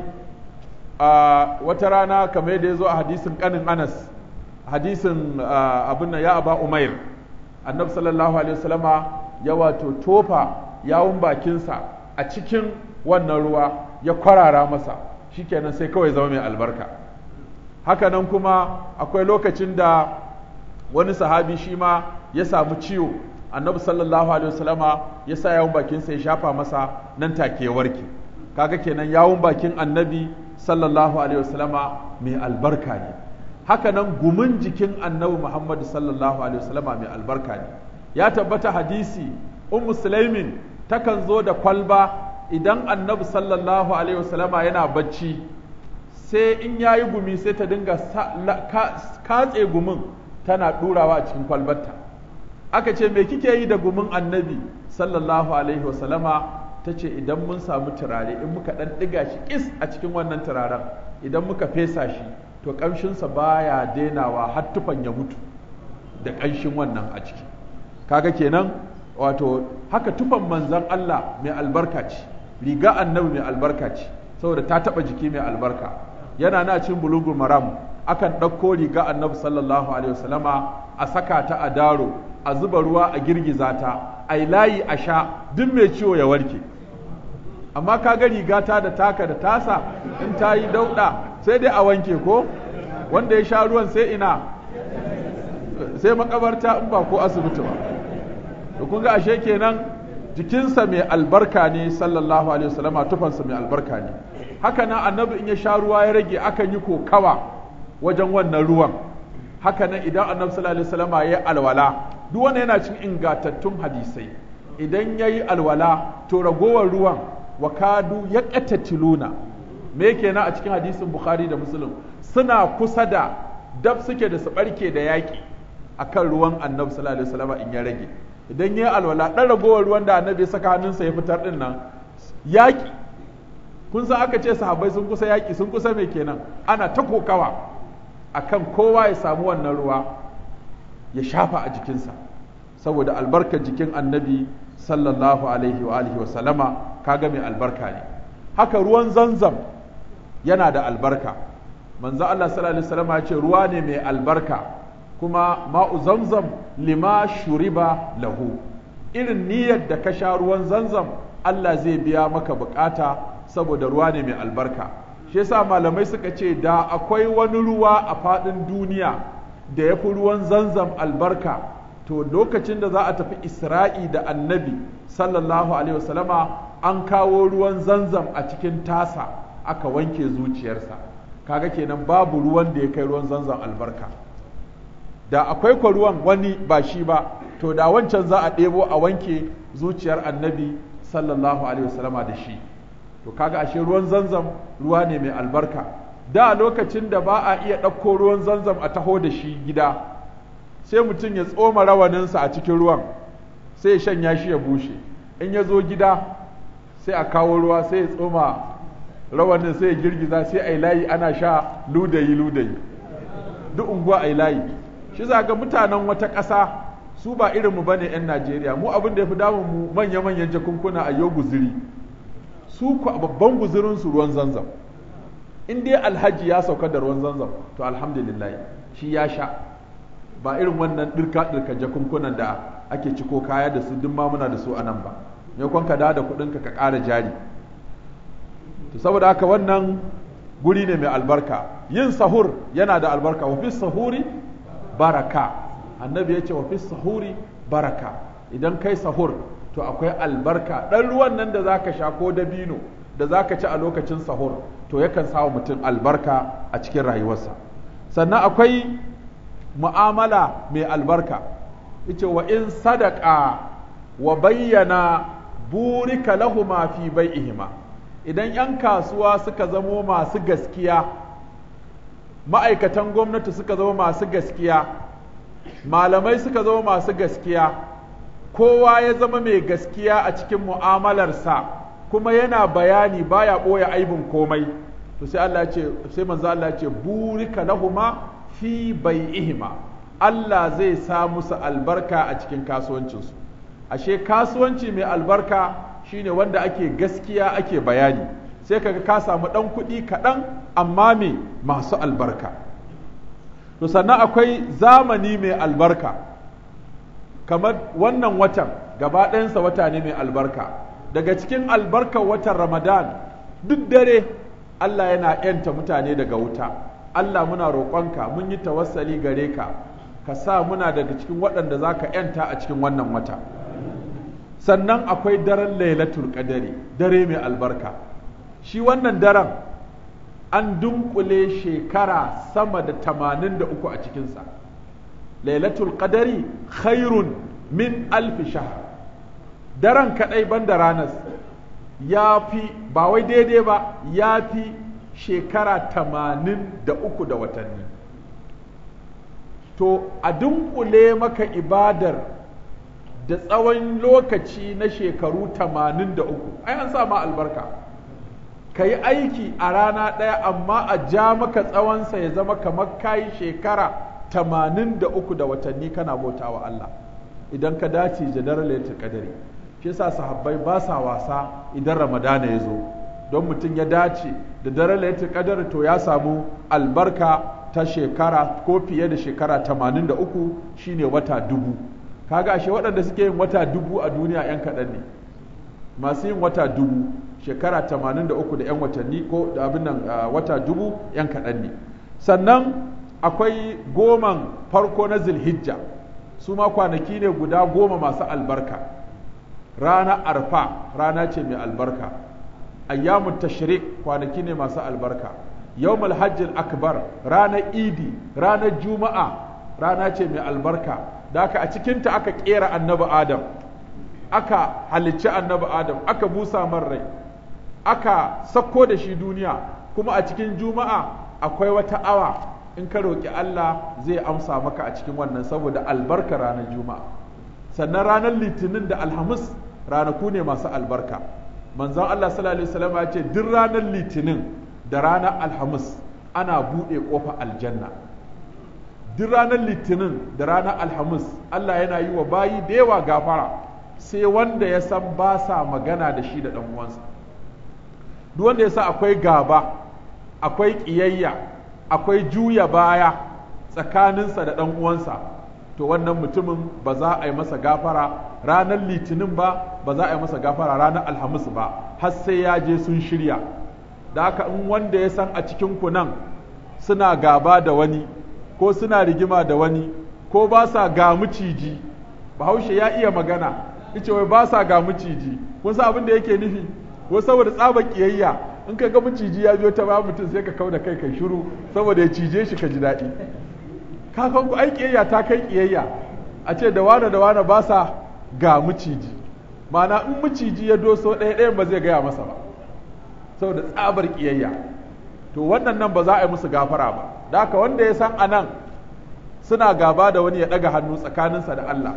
a wata rana kamar yadda ya zo a hadisin kanin anas hadisin abin ya aba umair annabi sallallahu alaihi wasallama ya wato tofa yawun bakinsa a cikin wannan ruwa ya kwarara masa shikenan sai kawai zama mai albarka haka nan kuma akwai lokacin da wani sahabi shi ma ya samu ciwo annabi sallallahu alaihi wasallama ya sa yawun bakinsa ya shafa masa nan take ya warke kaga kenan yawun bakin annabi sallallahu alaihi wasallama mai albarka ne haka nan gumin jikin annabi muhammad sallallahu alaihi wasallama mai albarka ne ya tabbata hadisi ummu sulaimin takan zo da kwalba idan annabi sallallahu alaihi wasallama yana bacci sai in yayi gumi sai ta dinga katse gumin tana durawa a cikin kwalbarta aka ce me kike yi da gumin annabi sallallahu alaihi wasallama ta ce idan mun samu turare in muka dan diga shi kis a cikin wannan turaren idan muka fesa shi to kamshinsa baya dainawa har tufan ya mutu da kanshin wannan a ciki kaga kenan wato haka tufan manzon Allah mai albarka ce riga annabi mai albarka ce saboda ta taba jiki mai albarka yana na cin bulugul maram akan ɗauko riga annabi sallallahu alaihi wasallama a saka ta a daro a zuba ruwa a girgiza ta a yi layi a sha duk mai ciwo ya warke amma ka ga riga ta da taka da tasa in ta yi dauɗa sai dai a wanke ko wanda ya sha ruwan sai ina sai makabarta in ba ko asibiti ba to kun ga ashe kenan jikinsa mai albarka ne sallallahu alaihi wasallama tufansa mai albarka ne haka nan annabi in ya sha ruwa ya rage akan yi kokawa wajen wannan ruwan haka nan idan annabi sallallahu alaihi wasallama ya alwala duk wanda yana cikin ingantattun hadisai idan yayi alwala to ragowar ruwan wa kadu ya qatatiluna me kenan a cikin hadisin bukhari da muslim suna kusa da dab suke da su barke da yaki akan ruwan annabi sallallahu alaihi wasallama in ya rage idan yayi alwala dan ragowar ruwan da annabi ya saka hannunsa ya fitar din nan yaki kun san aka ce sahabbai sun kusa yaki sun kusa me kenan ana ta kokawa akan kowa ya samu wannan ruwa ya shafa a jikinsa saboda albarkar jikin annabi sallallahu alaihi wa alihi wa sallama kaga mai albarka ne. Haka ruwan zanzam yana da albarka. Manzo Allah sallallahu alaihi wasallam ya ce ruwa ne mai albarka, kuma ma'u zamzam lima shuriba lahu. Irin niyyar da ka sha ruwan zanzam Allah zai biya maka bukata saboda ruwa ne mai albarka. Shi yasa malamai suka ce da akwai wani ruwa a faɗin duniya da ya fi ruwan zanzam albarka, to lokacin da za a tafi Isra'i da annabi sallallahu alaihi wasallama an kawo ruwan zanzam a cikin tasa aka wanke zuciyarsa. Kaga kenan babu ruwan da ya kai ruwan zanzam albarka. Da akwai kwa ruwan wani ba shi ba, to da wancan za a ɗebo a wanke zuciyar annabi sallallahu alaihi wasallama da shi. To kaga ashe ruwan zanzam ruwa ne mai albarka. Da lokacin da ba a iya ɗauko ruwan zanzam a taho da shi gida, sai mutum ya tsoma rawaninsa a cikin ruwan sai ya shanya shi ya bushe. In ya zo gida sai a kawo ruwa sai ya tsoma rawanin sai ya girgiza sai a yi layi ana sha ludayi ludayi, duk unguwa a yi layi. Shi za ga mutanen wata ƙasa su ba irinmu ba ne 'yan Najeriya. Mu abin da ya fi damun mu manya-manyan jakunkuna a yau guziri, su ku babban guzirinsu ruwan zanzam. In dai alhaji ya sauka da ruwan zanzam to alhamdulillah shi ya sha, ba irin wannan ɗirka-ɗirka jakunkunan da ake ciko kaya da su duk ma muna da su a nan ba. Maimakon ka da kuɗinka ka ƙara jari. To saboda haka wannan guri ne mai albarka. Yin sahur yana da albarka. Wa fi sahuri baraka. Annabi ya ce wa fi sahuri baraka. Idan kai sahur to akwai albarka. Ɗan ruwan nan da zaka sha ko dabino da zaka ci a lokacin sahur to yakan sawa mutum albarka a cikin rayuwarsa. Sannan akwai mu'amala mai albarka. Yace wa in sadaqa wa bayyana burika lahuma fi bai'ihima. Idan 'yan kasuwa suka zamo masu gaskiya, ma'aikatan gwamnati suka zama masu gaskiya, malamai suka zama masu gaskiya, kowa ya zama mai gaskiya a cikin mu'amalarsa kuma yana bayani baya ɓoye aibin komai, to sai Allah ce, sai manzo Allah ce burika lahuma fi bai'ihima. Allah zai sa musu albarka a cikin kasuwancinsu. Ashe kasuwanci mai albarka shine wanda ake gaskiya ake bayani, sai kaga ka samu ɗan kuɗi kaɗan amma me masu albarka. To sannan akwai zamani mai albarka, kamar wannan watan gaba ɗayansa wata ne mai albarka. Daga cikin albarkar watan Ramadan duk dare Allah yana ‘yanta mutane daga wuta. Allah muna roƙonka, mun yi tawassali gare ka, ka sa muna daga cikin waɗanda za ka ‘yanta a cikin wannan wata. Sannan akwai daren lailatul qadari, dare mai albarka. Shi wannan daren an dunkule shekara sama da tamanin da uku a cikinsa. Lailatul qadari khairun min alfi shahr. Daren kaɗai banda ranar ya fi, ba wai daidai ba, ya fi shekara tamanin da uku da watanni. To a dunkule maka ibadar da tsawon lokaci na shekaru tamanin da uku, ai an sa ma albarka. Ka yi aiki a rana ɗaya amma a ja maka tsawonsa ya zama kamar kayi shekara tamanin da uku da watanni kana bauta wa Allah idan ka dace da daren lailatul qadari. Shi yasa sahabbai ba sa wasa idan Ramadana ya zo, don mutum ya dace da daren lailatul qadari to ya samu albarka ta shekara ko fiye da shekara tamanin da uku, shine wata dubu. Kaga ashe waɗanda suke yin wata dubu a duniya 'yan kaɗan ne. Masu yin wata dubu shekara tamanin da uku da 'yan watanni ko da abin nan wata dubu 'yan kaɗan ne. Sannan akwai goman farko na Zulhijja, su ma kwanaki ne guda goma masu albarka. Rana arfa rana ce mai albarka. Ayyamun tashrik kwanaki ne masu albarka. Yawmul hajjil akbar ranar idi, ranar juma'a rana ce mai albarka. Da haka a cikinta aka kera annabi Adam, aka halicci annabi Adam, aka busa man rai, aka sako da shi duniya, kuma a cikin juma'a akwai wata awa in ka roƙi Allah zai amsa maka a cikin wannan saboda albarka ranar juma'a. Sannan ranar litinin da alhamis ranaku ne masu albarka. Manzon Allah sallallahu alaihi wasallam ya ce duk ranar litinin da ranar alhamis ana buɗe ƙofar aljanna. duk ranar litinin da ranar alhamis Allah yana yi wa bayi da yawa gafara sai wanda ya san ba sa magana da shi da ɗan uwansa. Duk wanda ya sa akwai gaba, akwai ƙiyayya, akwai juya baya tsakaninsa da ɗan uwansa, to wannan mutumin ba za a yi masa gafara ranar litinin ba, ba za a yi masa gafara ranar alhamis ba, har sai ya je sun shirya. Da haka in wanda ya san a cikin ku nan suna gaba da wani ko suna rigima da wani ko ba sa ga miciji, bahaushe ya iya magana, yace wai ba sa ga miciji, kun san abin da yake nufi? Ko saboda tsabar kiyayya in ka ga miciji ya biyo ta ba mutum sai ka kauda kai kai shiru saboda ya cije shi ka ji daɗi. Ka kan ku ai kiyayya ta kai kiyayya, a ce da wane da wane ba sa ga miciji, ma'ana in miciji ya doso ɗaya ɗayan ba zai gaya masa ba saboda tsabar kiyayya. To wannan nan ba za a yi musu gafara ba. Da haka wanda ya san anan suna gaba da wani ya ɗaga hannu tsakaninsa da Allah,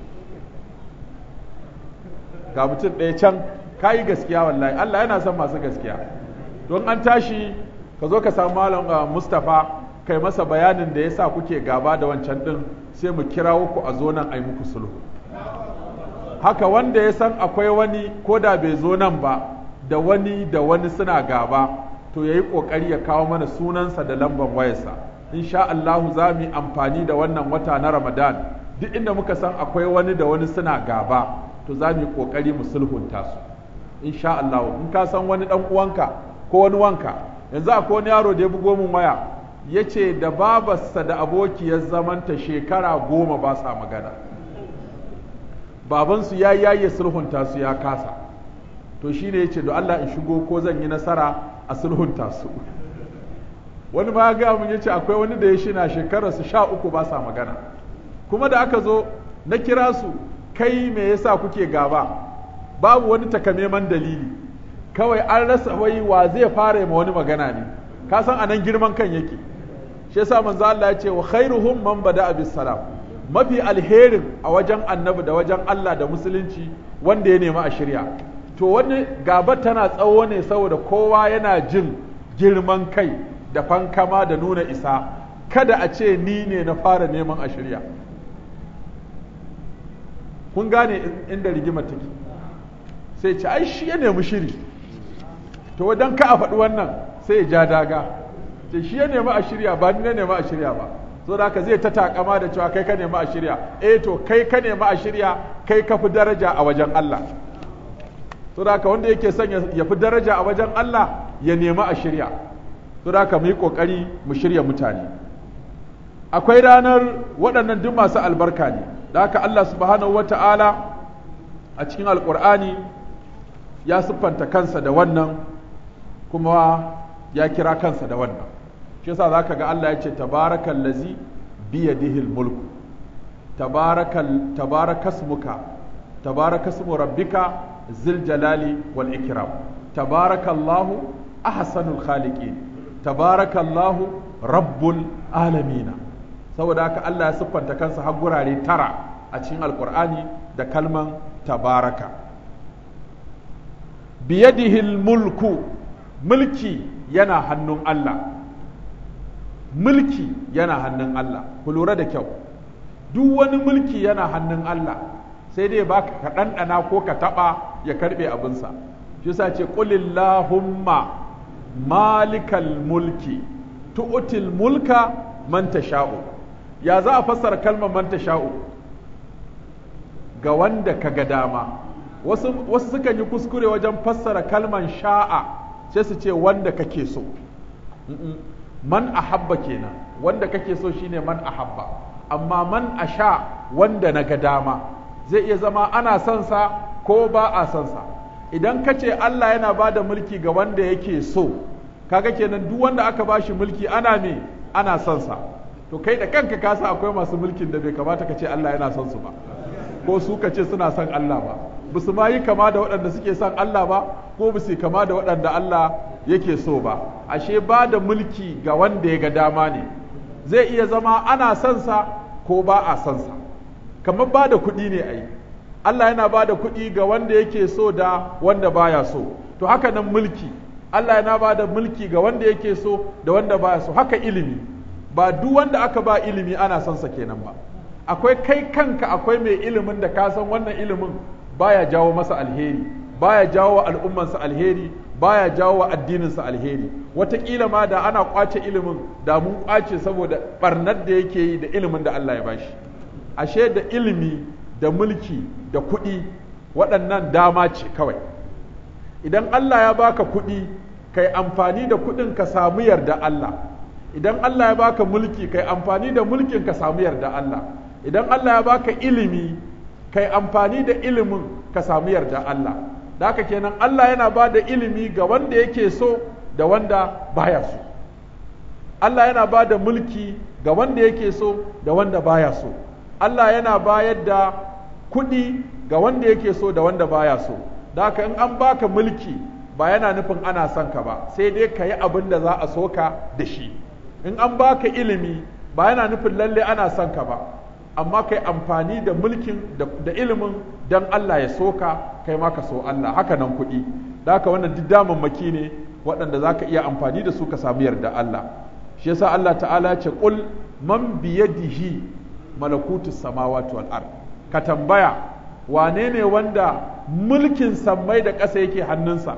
ga mutum ɗaya can ka yi gaskiya, wallahi Allah yana son masu gaskiya. Don an tashi ka zo ka samu malam Mustapha kai masa bayanin da ya sa kuke gaba da wancan ɗin, sai mu kirawo ku a zo nan a yi muku sulhu. Haka wanda ya san akwai wani ko da bai zo nan ba da wani da wani suna gaba, to ya yi ƙoƙari ya kawo mana sunansa da lambar wayarsa. Insha Allahu za mu yi amfani da wannan wata na Ramadan, duk inda muka san akwai wani da wani suna gaba, to za mu yi ƙoƙari mu sulhunta su. Insha Allahu in ka san wani ɗan uwanka ko wani wanka, yanzu akwai wani yaro da ya bugo min waya ya ce da babarsa da abokiyar zamanta shekara goma ba sa magana, babansu ya yaye sulhunta su ya kasa, to shine ya ce da Allah in shigo ko zan yi nasara a sulhunta su. Wani ma ga mun yace akwai wani da ya shina shekarar su sha uku ba sa magana, kuma da aka zo na kira su, kai me yasa kuke gaba? Babu wani takamaiman dalili, kawai an rasa wai wa zai fara ma wani magana ne. Ka san anan girman kan yake, shi yasa manzo Allah ya ce wa khairuhum man bada'a bis salam, mafi alherin a wajen annabi da wajen Allah da musulunci wanda ya nemi a shirya. To wani gaba tana tsawo ne saboda kowa yana jin girman kai da fankama da nuna isa, kada a ce ni ne na fara neman a shirya. Kun gane inda rigimar take, sai ce ai shi ya nemi shiri, to wajen ka a faɗi wannan sai ya ja daga, ce shi ya nemi a shirya ba ni na nemi a shirya ba, so da haka zai ta takama da cewa kai ka nemi a shirya. Eh to kai ka nemi a shirya, kai ka fi daraja a wajen Allah. So da haka wanda yake son ya fi daraja a wajen Allah ya nemi a shirya. So da haka mu yi ƙoƙari mu shirya mutane. Akwai ranar waɗannan duk masu albarka ne, da haka Allah subhanahu wa ta'ala a cikin Alƙur'ani ya siffanta kansa da wannan, kuma ya kira kansa da wannan. Shi yasa zaka ga Allah ya ce tabarakal lazi biyadihil mulku, tabarakal tabarakasmuka tabarakasmu rabbika zil jalali wal ikram, tabarakallahu ahsanul khaliqin, tabarakallahu rabbul alamin. Saboda haka Allah ya siffanta kansa har gurare tara a cikin Alƙur'ani da kalman tabaraka. Biyadihil mulku, mulki yana hannun Allah, mulki yana hannun Allah. Ku lura da kyau, duk wani mulki yana hannun Allah, sai dai ba ka ɗanɗana ko ka taɓa ya karɓe abinsa. Shi sa ce ƙulillahumma malikal mulki tu'til mulka man tasha'u. Ya za a fassara kalmar man tasha'u? Ga wanda ka ga dama. Wasu, wasu sukan yi kuskure wajen fassara kalman sha'a, sai su ce wanda kake so. Man ahabba kenan, wanda kake so shine man ahabba, amma man asha wanda na ga dama, zai iya zama ana son sa ko ba a son sa. Idan ka ce Allah yana ba da mulki ga wanda yake so, kaga kenan duk wanda aka ba shi mulki ana me ana son sa. To kai da kanka ka san akwai masu mulkin da bai kamata ka ce Allah yana son su ba, ko su ka ce suna son Allah ba, ba su ma yi kama da waɗanda suke son Allah ba, ko ba su kama da waɗanda Allah yake so ba. Ashe ba da mulki ga wanda ya ga dama ne, zai iya zama ana son sa ko ba a son sa. Kamar ba da kuɗi ne a yi, Allah yana ba da kuɗi ga wanda yake so da wanda baya so. To haka nan mulki, Allah yana ba da mulki ga wanda yake so da wanda baya so. Haka ilimi, ba duk wanda aka ba ilimi ana son sa kenan ba. Akwai kai kanka akwai mai ilimin da ka san wannan ilimin baya jawo masa alheri, baya jawo wa al'ummansa alheri, baya jawo wa addininsa alheri. Wataƙila ma da ana ƙwace ilimin da mun ƙwace saboda ɓarnar da yake yi da ilimin da Allah ya bashi. Ashe da ilimi da mulki da kuɗi waɗannan dama ce kawai. Idan Allah ya baka kuɗi kai amfani da kuɗin ka samu yarda Allah. Idan Allah ya baka mulki kai amfani da mulkin ka samu yarda Allah. Idan Allah ya baka ilimi kai amfani da ilimin ka samu yarda Allah. Da haka kenan Allah yana ba da ilimi ga wanda yake so da wanda baya so. Allah yana ba da mulki ga wanda yake so da wanda baya so. Allah yana bayar da kuɗi ga wanda yake so da wanda baya so. Da haka in an baka mulki ba yana nufin ana son ka ba, sai dai ka yi abin da za a so ka da shi. In an baka ilimi ba yana nufin lalle ana son ka ba, amma kai amfani da mulkin da ilimin don Allah ya so ka, kai ma ka so Allah. Haka nan kuɗi. Da haka wannan duk damammaki ne waɗanda za ka iya amfani da su ka samu yarda Allah. Shi yasa Allah ta'ala ce qul man biyadihi malakutus samawati wal ard. Ka tambaya wane ne wanda mulkin sammai da ƙasa yake hannunsa,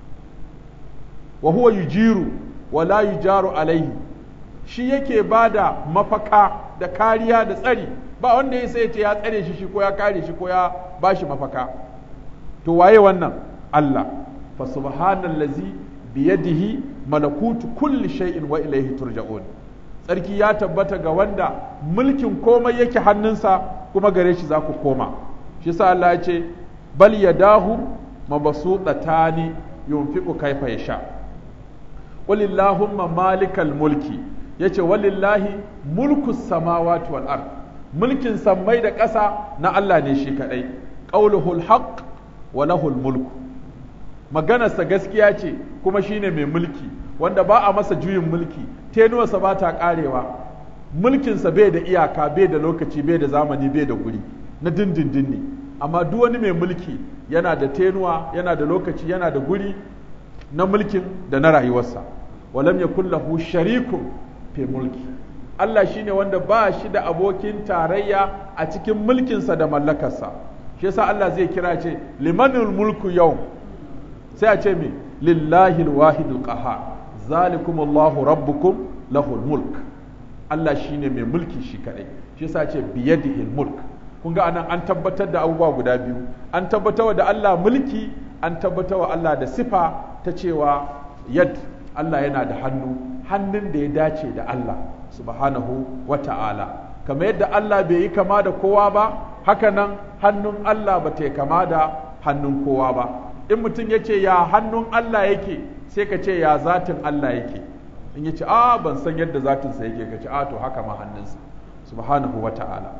wa huwa yujiru wa la yujaru alaihi, shi yake bada mafaka da kariya da tsari, ba wanda ya sai ce ya tsare shi shi ko ya kare shi ko ya bashi mafaka. To waye wannan? Allah. Fa subhanallazi biyadihi malakutu kulli shay'in wa ilaihi turja'un. Tsarki ya tabbata ga wanda mulkin komai yake hannunsa kuma gare shi za ku koma. Shi sa Allah ya ce bal yadahu mabsutatani yunfiqu kaifa yasha. Qul illahumma malikal mulki, yace walillahi mulku samawati wal ard. Mulkin sammai da ƙasa na Allah ne shi kadai. Qauluhul haqq wa lahul mulku. Maganarsa gaskiya ce kuma shine mai mulki wanda ba a masa juyin mulki, tenuwarsa ba ta karewa, mulkinsa bai da iyaka, bai da lokaci, bai da zamani, bai da guri, na dindindin ne. Amma duk wani mai mulki yana da tenuwa, yana da lokaci, yana da guri na mulkin da na rayuwarsa. Walam yakul lahu sharikun fi mulki. Allah shine wanda ba shi da abokin tarayya a cikin mulkinsa da mallakarsa. Shi yasa Allah zai kira ce limanul mulku yau, sai a ce me lillahi alwahidul qahhar, zalikumullahu rabbukum lahul mulk. Allah shine mai mulki shi kadai. Shi yasa ce biyadihil mulk. Kun ga anan an tabbatar da abubuwa guda biyu, an tabbatar da Allah mulki, an tabbatar wa Allah da sifa ta cewa yad, Allah yana da hannu, hannun da ya dace da Allah subhanahu wa ta'ala. Kamar yadda Allah bai yi kama da kowa ba, haka nan hannun Allah ba ta yi kama da hannun kowa ba. In mutum ya ce ya hannun Allah yake, sai ka ce ya zatin Allah yake. In ya ce a ban san yadda zatinsa yake, ka ce a to haka ma hannunsa subhanahu wa ta'ala.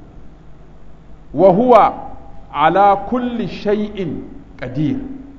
Wa huwa ala kulli shay'in qadir.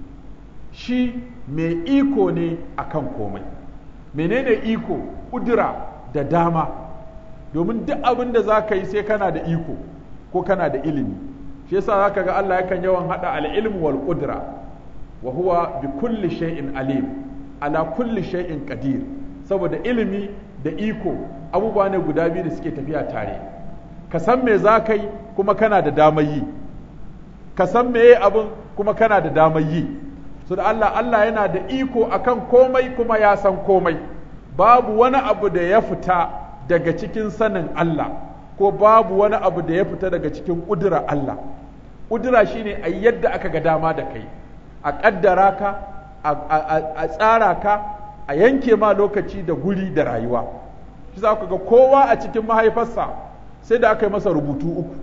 Shi mai iko ne akan komai. Menene iko? Kudura da dama. Domin duk abin da za ka yi sai kana da iko ko kana da ilimi. Shi yasa za ka ga Allah yakan yawan haɗa al-ilm wal qudra. Wa huwa bi kulli shay'in alim, ala kulli shay'in qadir. Saboda ilimi da iko abubuwa ne guda biyu da suke tafiya tare. Ka san me za ka yi kuma kana da damar yi, ka san meye abin kuma kana da damar yi. So da Allah Allah yana da iko akan komai kuma ya san komai. Babu wani abu da ya fita daga cikin sanin Allah, ko babu wani abu da ya fita daga cikin ƙudura Allah. Ƙudura shine a yadda aka ga dama da kai, a ƙaddara ka, a tsara ka, a yanke ma lokaci da guri da rayuwa. Shi za ku ga kowa a cikin mahaifarsa sai da aka yi masa rubutu uku,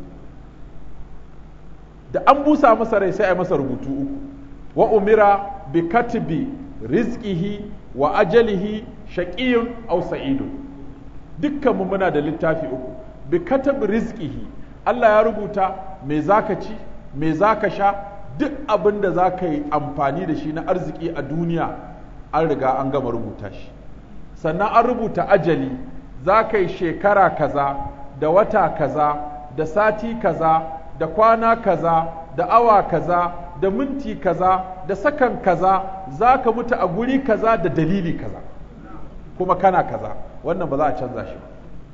da an busa masa rai sai a yi masa rubutu uku. Wa umira bi katibi rizqihi wa ajalihi shaqiyyun aw sa'idun. Dukkan mu muna da littafi uku. Bi katibi rizqihi, Allah ya rubuta me zaka ci, me zaka sha, duk abin da zaka yi amfani da shi na arziki a duniya an riga an gama rubuta shi. Sannan an rubuta ajali, zaka yi shekara kaza da wata kaza da sati kaza da kwana kaza da awa kaza da minti kaza da sakan kaza za ka mutu a guri kaza da dalili kaza. kuma kana kaza, wannan ba za a canza shi ba.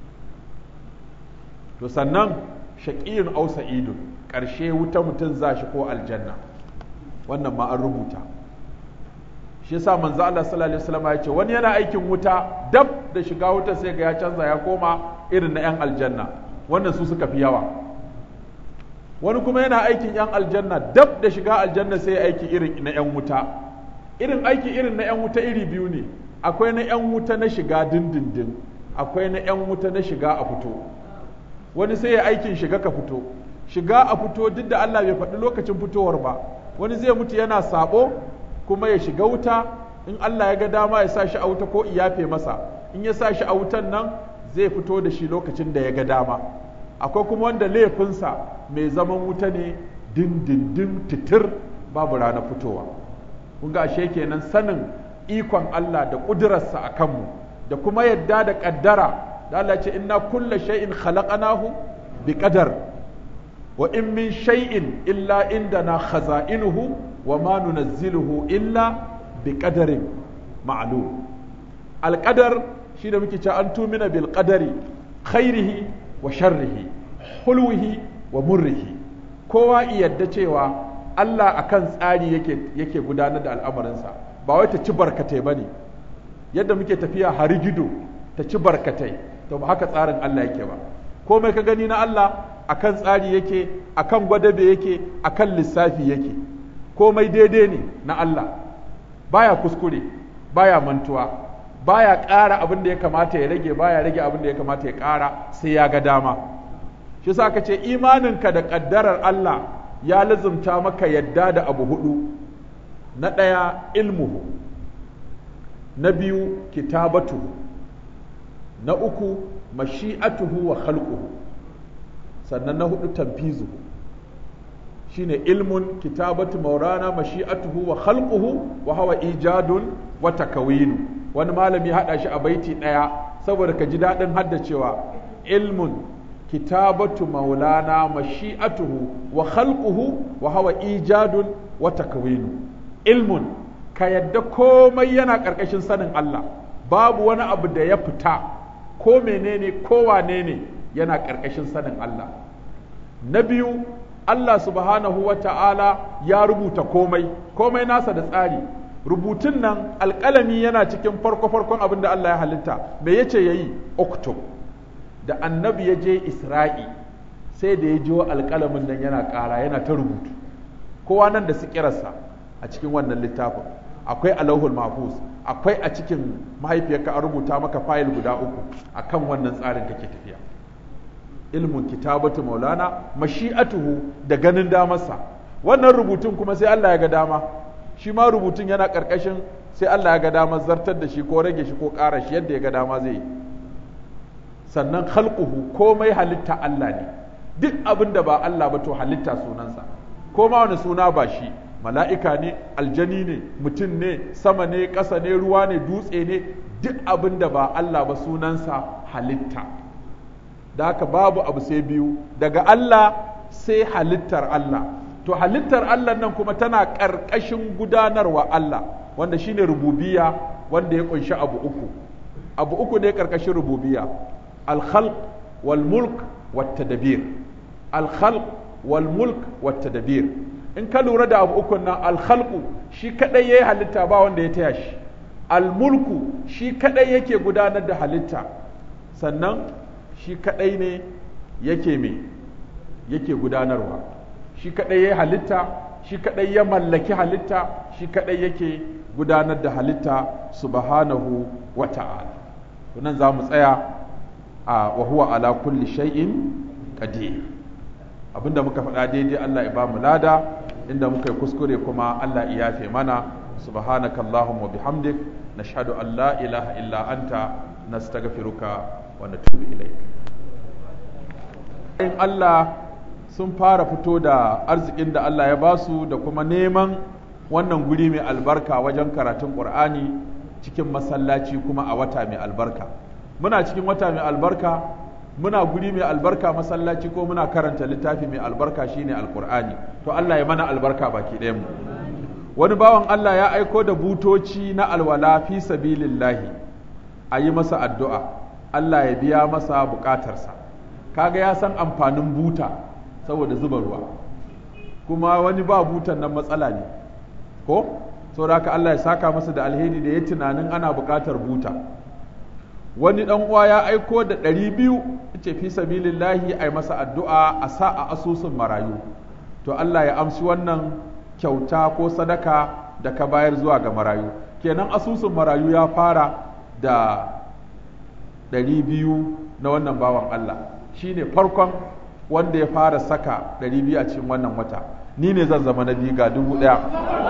To sannan shaƙiyun au sa'idun, ƙarshe wuta mutum za shi ko aljanna, wannan ma an rubuta. Shi yasa manzo Allah sallallahu alaihi wasallam ya ce wani yana aikin wuta dab da shiga wuta sai ga ya canza ya koma irin na 'yan aljanna, wannan su suka fi yawa. Wani kuma yana aikin 'yan aljanna dab da shiga aljanna sai aiki irin na 'yan wuta. Irin aiki irin na 'yan wuta iri biyu ne, akwai na 'yan wuta na shiga dindindin, akwai na 'yan wuta na shiga a fito. Wani sai ya aikin shiga ka fito, shiga a fito duk da Allah bai faɗi lokacin fitowar ba. Wani zai mutu yana sabo kuma ya shiga wuta, in Allah ya ga dama ya sa shi a wuta ko iyafe masa, in ya sa shi a wutan nan zai fito da shi lokacin da ya ga dama. Akwai kuma wanda laifinsa mai zaman wuta ne dindindin titir babu ranar fitowa. Kun ga ashe kenan sanin ikon Allah da ƙudurarsa a kanmu da kuma yadda da ƙaddara da Allah ce inna kulla shay'in khalaqnahu bi qadar wa in min shay'in illa indana khaza'inuhu wa ma nunazziluhu illa bi qadarin ma'lum. Al-qadar shi da muke cewa an tumina bil qadari khairihi wa sharrihi hulwihi wa murrihi. Kowa yadda cewa Allah akan tsari yake yake gudanar da al'amarinsa, ba wai ta ci barkatai bane yadda muke tafiya harigido ta ci barkatai, to ba haka tsarin Allah yake ba. Komai ka gani na Allah akan tsari yake, akan gwadabe yake, akan lissafi yake. Komai daidai ne na Allah, baya kuskure, baya mantuwa, baya ƙara abin da ya kamata ya rage, baya rage abin da ya kamata ya ƙara sai ya ga dama. Shi sa ka ce imaninka da ƙaddarar Allah ya lazumta maka yadda da abu hudu. Na ɗaya ilmuhu, na biyu kitabatuhu, na uku mashi'atuhu wa khalquhu, sannan na hudu tanfizuhu. Shine ilmun, kitabatu maulana, mashi'atuhu wa khalquhu wa hawa ijadun wa takawinu. Wani malami haɗa shi a baiti ɗaya saboda ka ji daɗin haddacewa. Ilmun, kitabatu maulana, mashi'atuhu wa khalquhu wa hawa ijadun wa takawinu. Ilmun, ka yadda komai yana ƙarƙashin sanin Allah, babu wani abu da ya fita, ko menene ko wane ne yana ƙarƙashin sanin Allah. Na biyu, Allah subhanahu wa ta'ala ya rubuta komai, komai nasa da tsari. Rubutun nan alƙalami yana cikin farko-farkon abin da Allah ya halitta. Me yace yayi? Oktob. Da annabi ya je Isra'i, sai da ya jiwo alƙalamin nan yana ƙara, yana ta rubutu. Kowa nan da sikirarsa a cikin wannan littafin. Akwai alauhul mahfuz, akwai a cikin mahaifiyarka a rubuta maka fayil guda uku akan wannan tsarin kake tafiya. Ilmun kitabatu maulana, mashi'atuhu da ganin damarsa. Wannan rubutun kuma sai Allah ya ga dama. Shi ma rubutun yana ƙarƙashin sai Allah ya ga dama zartar da shi ko rage shi ko ƙara shi yadda ya ga dama zai yi. Sannan khalquhu, komai halitta Allah ne. Duk abin da ba Allah ba to halitta sunansa. Ko ma wani suna ba shi, mala'ika ne, aljani ne, mutum ne, sama ne, ƙasa ne, ruwa ne, dutse ne, duk abin da ba Allah ba sunansa halitta. Da haka babu abu sai biyu, daga Allah sai halittar Allah. To halittar Allah nan kuma tana ƙarƙashin gudanarwa Allah, wanda shine rububiyya, wanda ya ƙunshi abu uku. Abu uku ne ƙarƙashin rububiyya: al-khalq wal mulk wat tadbir. Al-khalq wal mulk wat tadbir. In ka lura da abu ukun nan, al-khalqu shi kadai yayi halitta ba wanda ya taya shi. Al-mulku shi kadai yake gudanar da halitta. Sannan shi kadai ne yake me yake gudanarwa. Shi kadai yayi halitta, shi kadai ya mallaki halitta, shi kadai yake gudanar da halitta subhanahu wa ta'ala. Nan za mu tsaya a wa huwa ala kulli shay'in qadir. Abinda muka faɗa daidai Allah ya ba mu lada, inda muka yi kuskure kuma Allah ya yafe mana. Subhanakallahumma wa bihamdik, nashhadu an la ilaha illa anta, nastaghfiruka wa natubu ilayk. In Allah sun fara fito da arzikin da Allah ya ba su da kuma neman wannan guri mai albarka wajen karatun Qur'ani cikin masallaci kuma a wata mai albarka. Muna cikin wata mai albarka, muna guri mai albarka masallaci ko muna karanta littafi mai albarka shine Alqur'ani. To Allah ya mana albarka baki ɗayan mu. Wani bawan Allah ya aiko da butoci na alwala fi sabilillahi a yi masa addu'a Allah ya biya masa bukatarsa. Kaga ya san amfanin buta saboda zuba ruwa, kuma wani ba butan nan matsala ne ko saboda haka Allah ya saka masa da alheri da ya tunanin ana bukatar buta. Wani dan uwa ya aiko da ɗari biyu ce fi sabilillahi ai masa addu'a a sa a asusun marayu. To Allah ya amshi wannan kyauta ko sadaka da ka bayar zuwa ga marayu. Kenan asusun marayu ya fara da ɗari biyu na wannan bawan Allah, shi ne farkon wanda ya fara saka ɗari biyu a cikin wannan wata. Ni ne zan zama na biyu ga dubu ɗaya.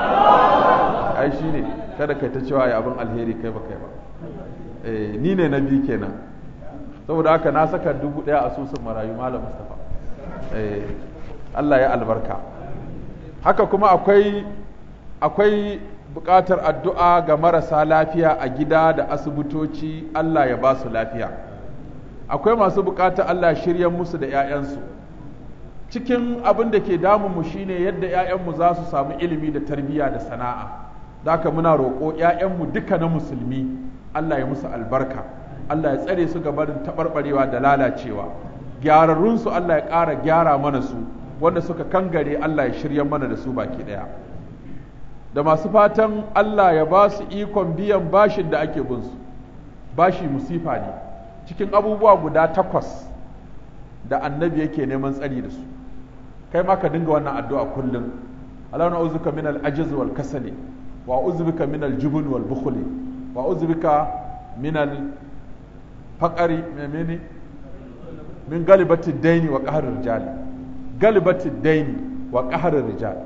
Ai shi ne, kada kai ta cewa ya abin alheri kai ba kai ba. Eh, ni ne na biyu kenan. Saboda haka na saka dubu ɗaya a asusun marayu Malam Mustapha. Eh, Allah ya albarka. Haka kuma akwai akwai buƙatar addu'a ga marasa lafiya a gida da asibitoci, Allah ya ba su lafiya. Akwai masu buƙatar Allah shirya musu da ‘ya'yansu. Cikin abin da ke damunmu shine yadda ‘ya'yanmu za su samu ilimi da tarbiyya da sana'a. Da haka muna roƙo ‘ya'yanmu duka na musulmi, Allah ya musu albarka, Allah ya tsare su ga barin taɓarɓarewa da lalacewa. Gyararrunsu Allah ya ƙara gyara mana su, wanda suka kangare Allah ya shirya mana da su baki ɗaya. Da masu fatan Allah ya ba su ikon biyan bashin da ake bin su. Bashi musifa ne, cikin abubuwa guda takwas da annabi yake neman tsari da su. Kai ma ka dinga wannan addu'a kullum. Allahumma a'udhuka min al-ajz wal kasali wa a'udhuka min al-jubn wal bukhli wa a'udhuka min al-faqri menene min galibati ad-dayn wa qahr ar-rijal galibati ad-dayn wa qahr ar-rijal.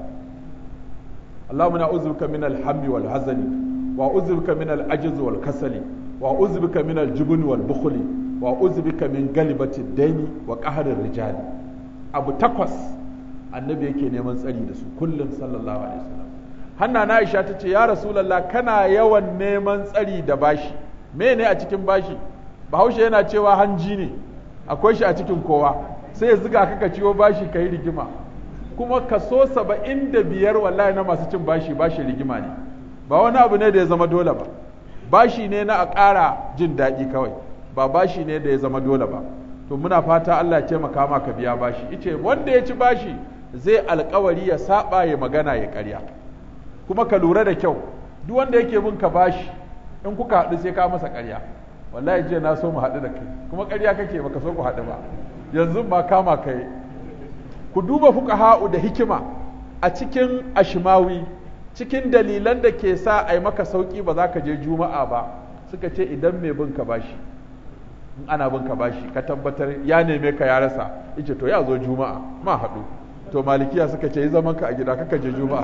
اللهم نعوذ بك من الهم والحزن وأعوذ بك من العجز والكسل وأعوذ بك من الجبن والبخل وأعوذ بك من غلبة الدين وقهر الرجال. أبو تقوس النبي yake neman tsari da su kullum sallallahu alaihi wasallam. Hanna na Aisha tace ya Rasulullah kana yawan neman tsari da bashi. Mene a cikin bashi? Bahaushe yana cewa hanji ne. Akwai shi a cikin kowa. Sai ya zuga ka ka ciwo bashi kai rigima. Kuma kaso saba'in da biyar wallahi na masu cin bashi bashi rigima ne, ba wani abu ne da ya zama dole ba, bashi ne na a ƙara jin daɗi kawai, ba bashi ne da ya zama dole ba. To muna fata Allah ya taimaka ma ka biya bashi. Ice wanda ya ci bashi zai alƙawari ya saba ya magana ya ƙarya. Kuma ka lura da kyau, duk wanda yake bin ka bashi in kuka haɗu sai ka masa ƙarya. Wallahi jiya na so mu haɗu da kai, kuma ƙarya kake baka so ku haɗu ba, yanzu ma kama kai. Ku duba fuqaha'u da hikima a cikin Ashmawi, cikin dalilan da ke sa a yi maka sauƙi ba za ka je Juma'a ba, suka ce idan mai bin ka bashi, in ana bin ka bashi ka tabbatar ya neme ka ya rasa, yace to ya zo Juma'a ma haɗu. To Malikiya suka ce yi zaman ka a gida kaka je Juma'a.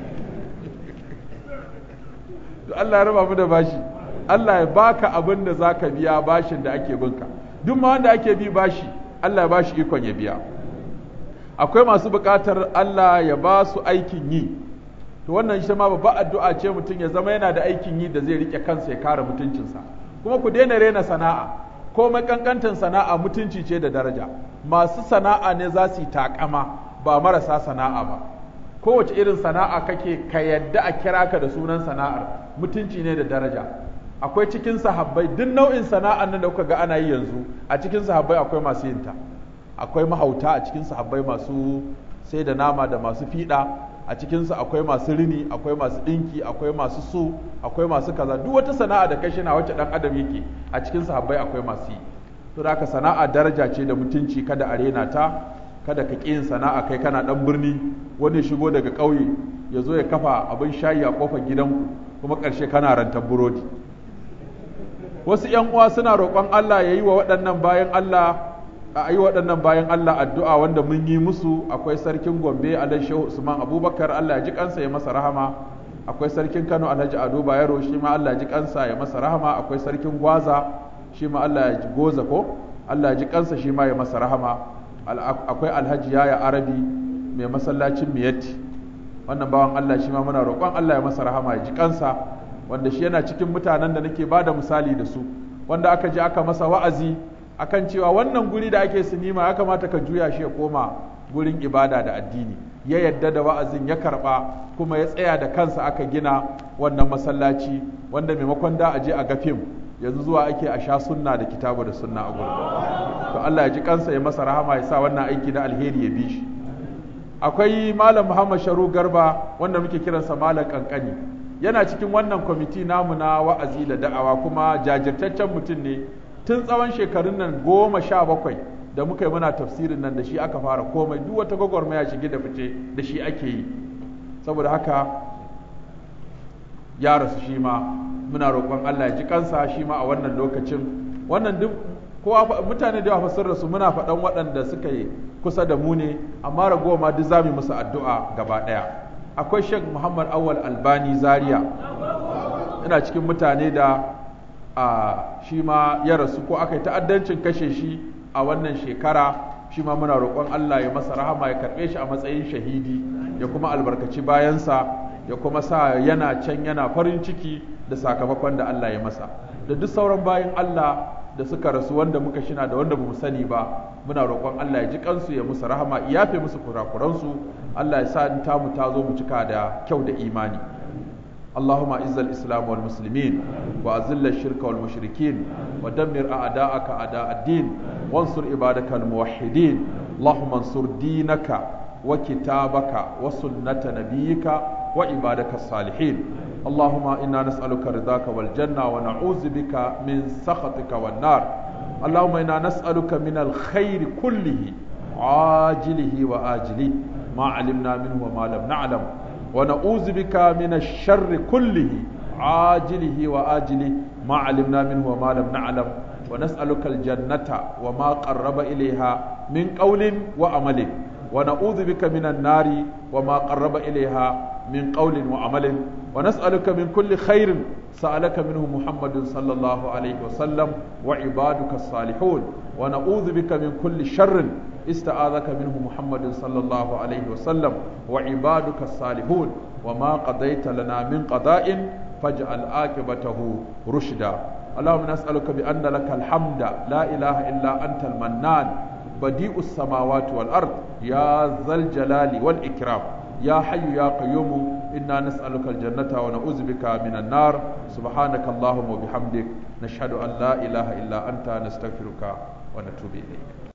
To Allah ya raba mu da bashi, Allah ya baka abin da za ka biya bashin da ake bin ka. Duk ma wanda ake bi bashi, Allah ya bashi ikon ya biya. Akwai masu buƙatar Allah ya ba su aikin yi. To wannan shi ma babba addu'a ce mutum ya zama yana da aikin yi da zai rike kansa ya kare mutuncinsa. Kuma ku daina rena sana'a, komai kankantan sana'a mutunci ce da daraja. Masu sana'a ne za su yi takama, ba marasa sana'a ba. Kowace irin sana'a kake ka yadda a kira ka da sunan sana'ar, mutunci ne da daraja. Akwai cikin sahabbai duk nau'in sana'an nan da kuka ga ana yi yanzu, a cikin sahabbai akwai masu yin ta. Akwai mahauta a cikin sahabbai masu sai da nama da masu fiɗa, a cikinsu akwai masu rini, akwai masu ɗinki, akwai masu su, akwai masu kaza. Duk wata sana'a da kai shina wacce ɗan adam yake, a cikin sahabbai akwai masu yi. To da haka sana'a daraja ce da mutunci, kada a rena ta, kada ka ƙi yin sana'a kai kana ɗan birni, wani shigo daga ƙauye ya zo ya kafa abin shayi a ƙofar gidanku, kuma ƙarshe kana rantar burodi. Wasu ‘yan uwa suna roƙon Allah ya yi wa waɗannan bayan Allah a yi waɗannan bayan Allah addu'a wanda mun yi musu. Akwai sarkin Gombe Alhaji Shehu Usman Abubakar, Allah ya ji kansa ya masa rahama. Akwai sarkin Kano Alhaji Ado Bayero, shi ma Allah ya ji kansa ya masa rahama. Akwai sarkin Gwaza, shi ma Allah ya ji Goza ko Allah ya ji kansa shi ma ya masa rahama. Akwai Alhaji Yaya Arabi mai masallacin Miyatti, wannan bawan Allah shi ma muna roƙon Allah ya masa rahama ya ji kansa, wanda shi yana cikin mutanen da nake bada misali da su, wanda aka je aka masa wa'azi akan cewa wannan guri da ake sinima ya kamata ka juya shi ya koma gurin ibada da addini. Ya yadda da wa'azin ya karba, kuma ya tsaya da kansa aka gina wannan masallaci, wanda maimakon da a je a ga fim yanzu zuwa ake a sha sunna da kitabu da sunna a gurin. To Allah ya ji kansa ya masa rahama ya sa wannan aiki na alheri ya bi shi. Akwai Malam Muhammad Sharu Garba wanda muke kiransa Malam Kankani, yana cikin wannan kwamiti namu na wa'azi da da'awa, kuma jajirtaccen mutum ne. Tun tsawon shekarun nan goma sha bakwai da muka yi muna tafsirin nan da shi aka fara komai, duk wata gwagwarmaya shige da fice da shi ake yi. Saboda haka ya rasu shi ma, muna roƙon Allah ya ji kansa shi ma a wannan lokacin. Wannan duk kowa mutane da yawa sun rasu, muna faɗan waɗanda suka yi kusa da mu ne, amma ragowa ma duk zamu musu addu'a gaba ɗaya. Akwai Sheikh Muhammad Awwal Albani Zaria, ina cikin mutane da a shi ma ya rasu ko aka yi ta'addancin kashe shi a wannan shekara. Shi ma muna roƙon Allah ya masa rahama, ya karɓe shi a matsayin shahidi, ya kuma albarkaci bayansa, ya kuma sa yana can yana farin ciki da sakamakon da Allah ya masa. Da duk sauran bayan Allah da suka rasu, wanda muka shina da wanda bamu sani ba, muna roƙon Allah ya ji kansu, ya musu rahama, ya yafe musu kurakuransu. Allah ya sa in tamu ta zo mu cika da kyau da imani. اللهم اعز الاسلام والمسلمين واذل الشرك والمشركين ودمر اعداءك اعداء الدين وانصر عبادك الموحدين. اللهم انصر دينك وكتابك وسنة نبيك وعبادك الصالحين. اللهم انا نسألك رضاك والجنة ونعوذ بك من سخطك والنار. اللهم انا نسألك من الخير كله عاجله وآجله ما علمنا منه وما لم نعلم، ونعوذ بك من الشر كله عاجله وآجله ما علمنا منه وما لم نعلم، ونسألك الجنة وما قرب إليها من قول وعمل، ونعوذ بك من النار وما قرب إليها من قول وعمل، ونسألك من كل خير سألك منه محمد صلى الله عليه وسلم وعبادك الصالحون، ونعوذ بك من كل شر استعاذك منه محمد صلى الله عليه وسلم وعبادك الصالحون، وما قضيت لنا من قضاء فاجعل عاقبته رشدا. اللهم نسألك بأن لك الحمد لا إله إلا أنت المنان بديع السماوات والأرض يا ذا الجلال والإكرام يا حي يا قيوم، إنا نسألك الجنة ونعوذ بك من النار. سبحانك اللهم وبحمدك نشهد أن لا إله إلا أنت نستغفرك ونتوب إليك.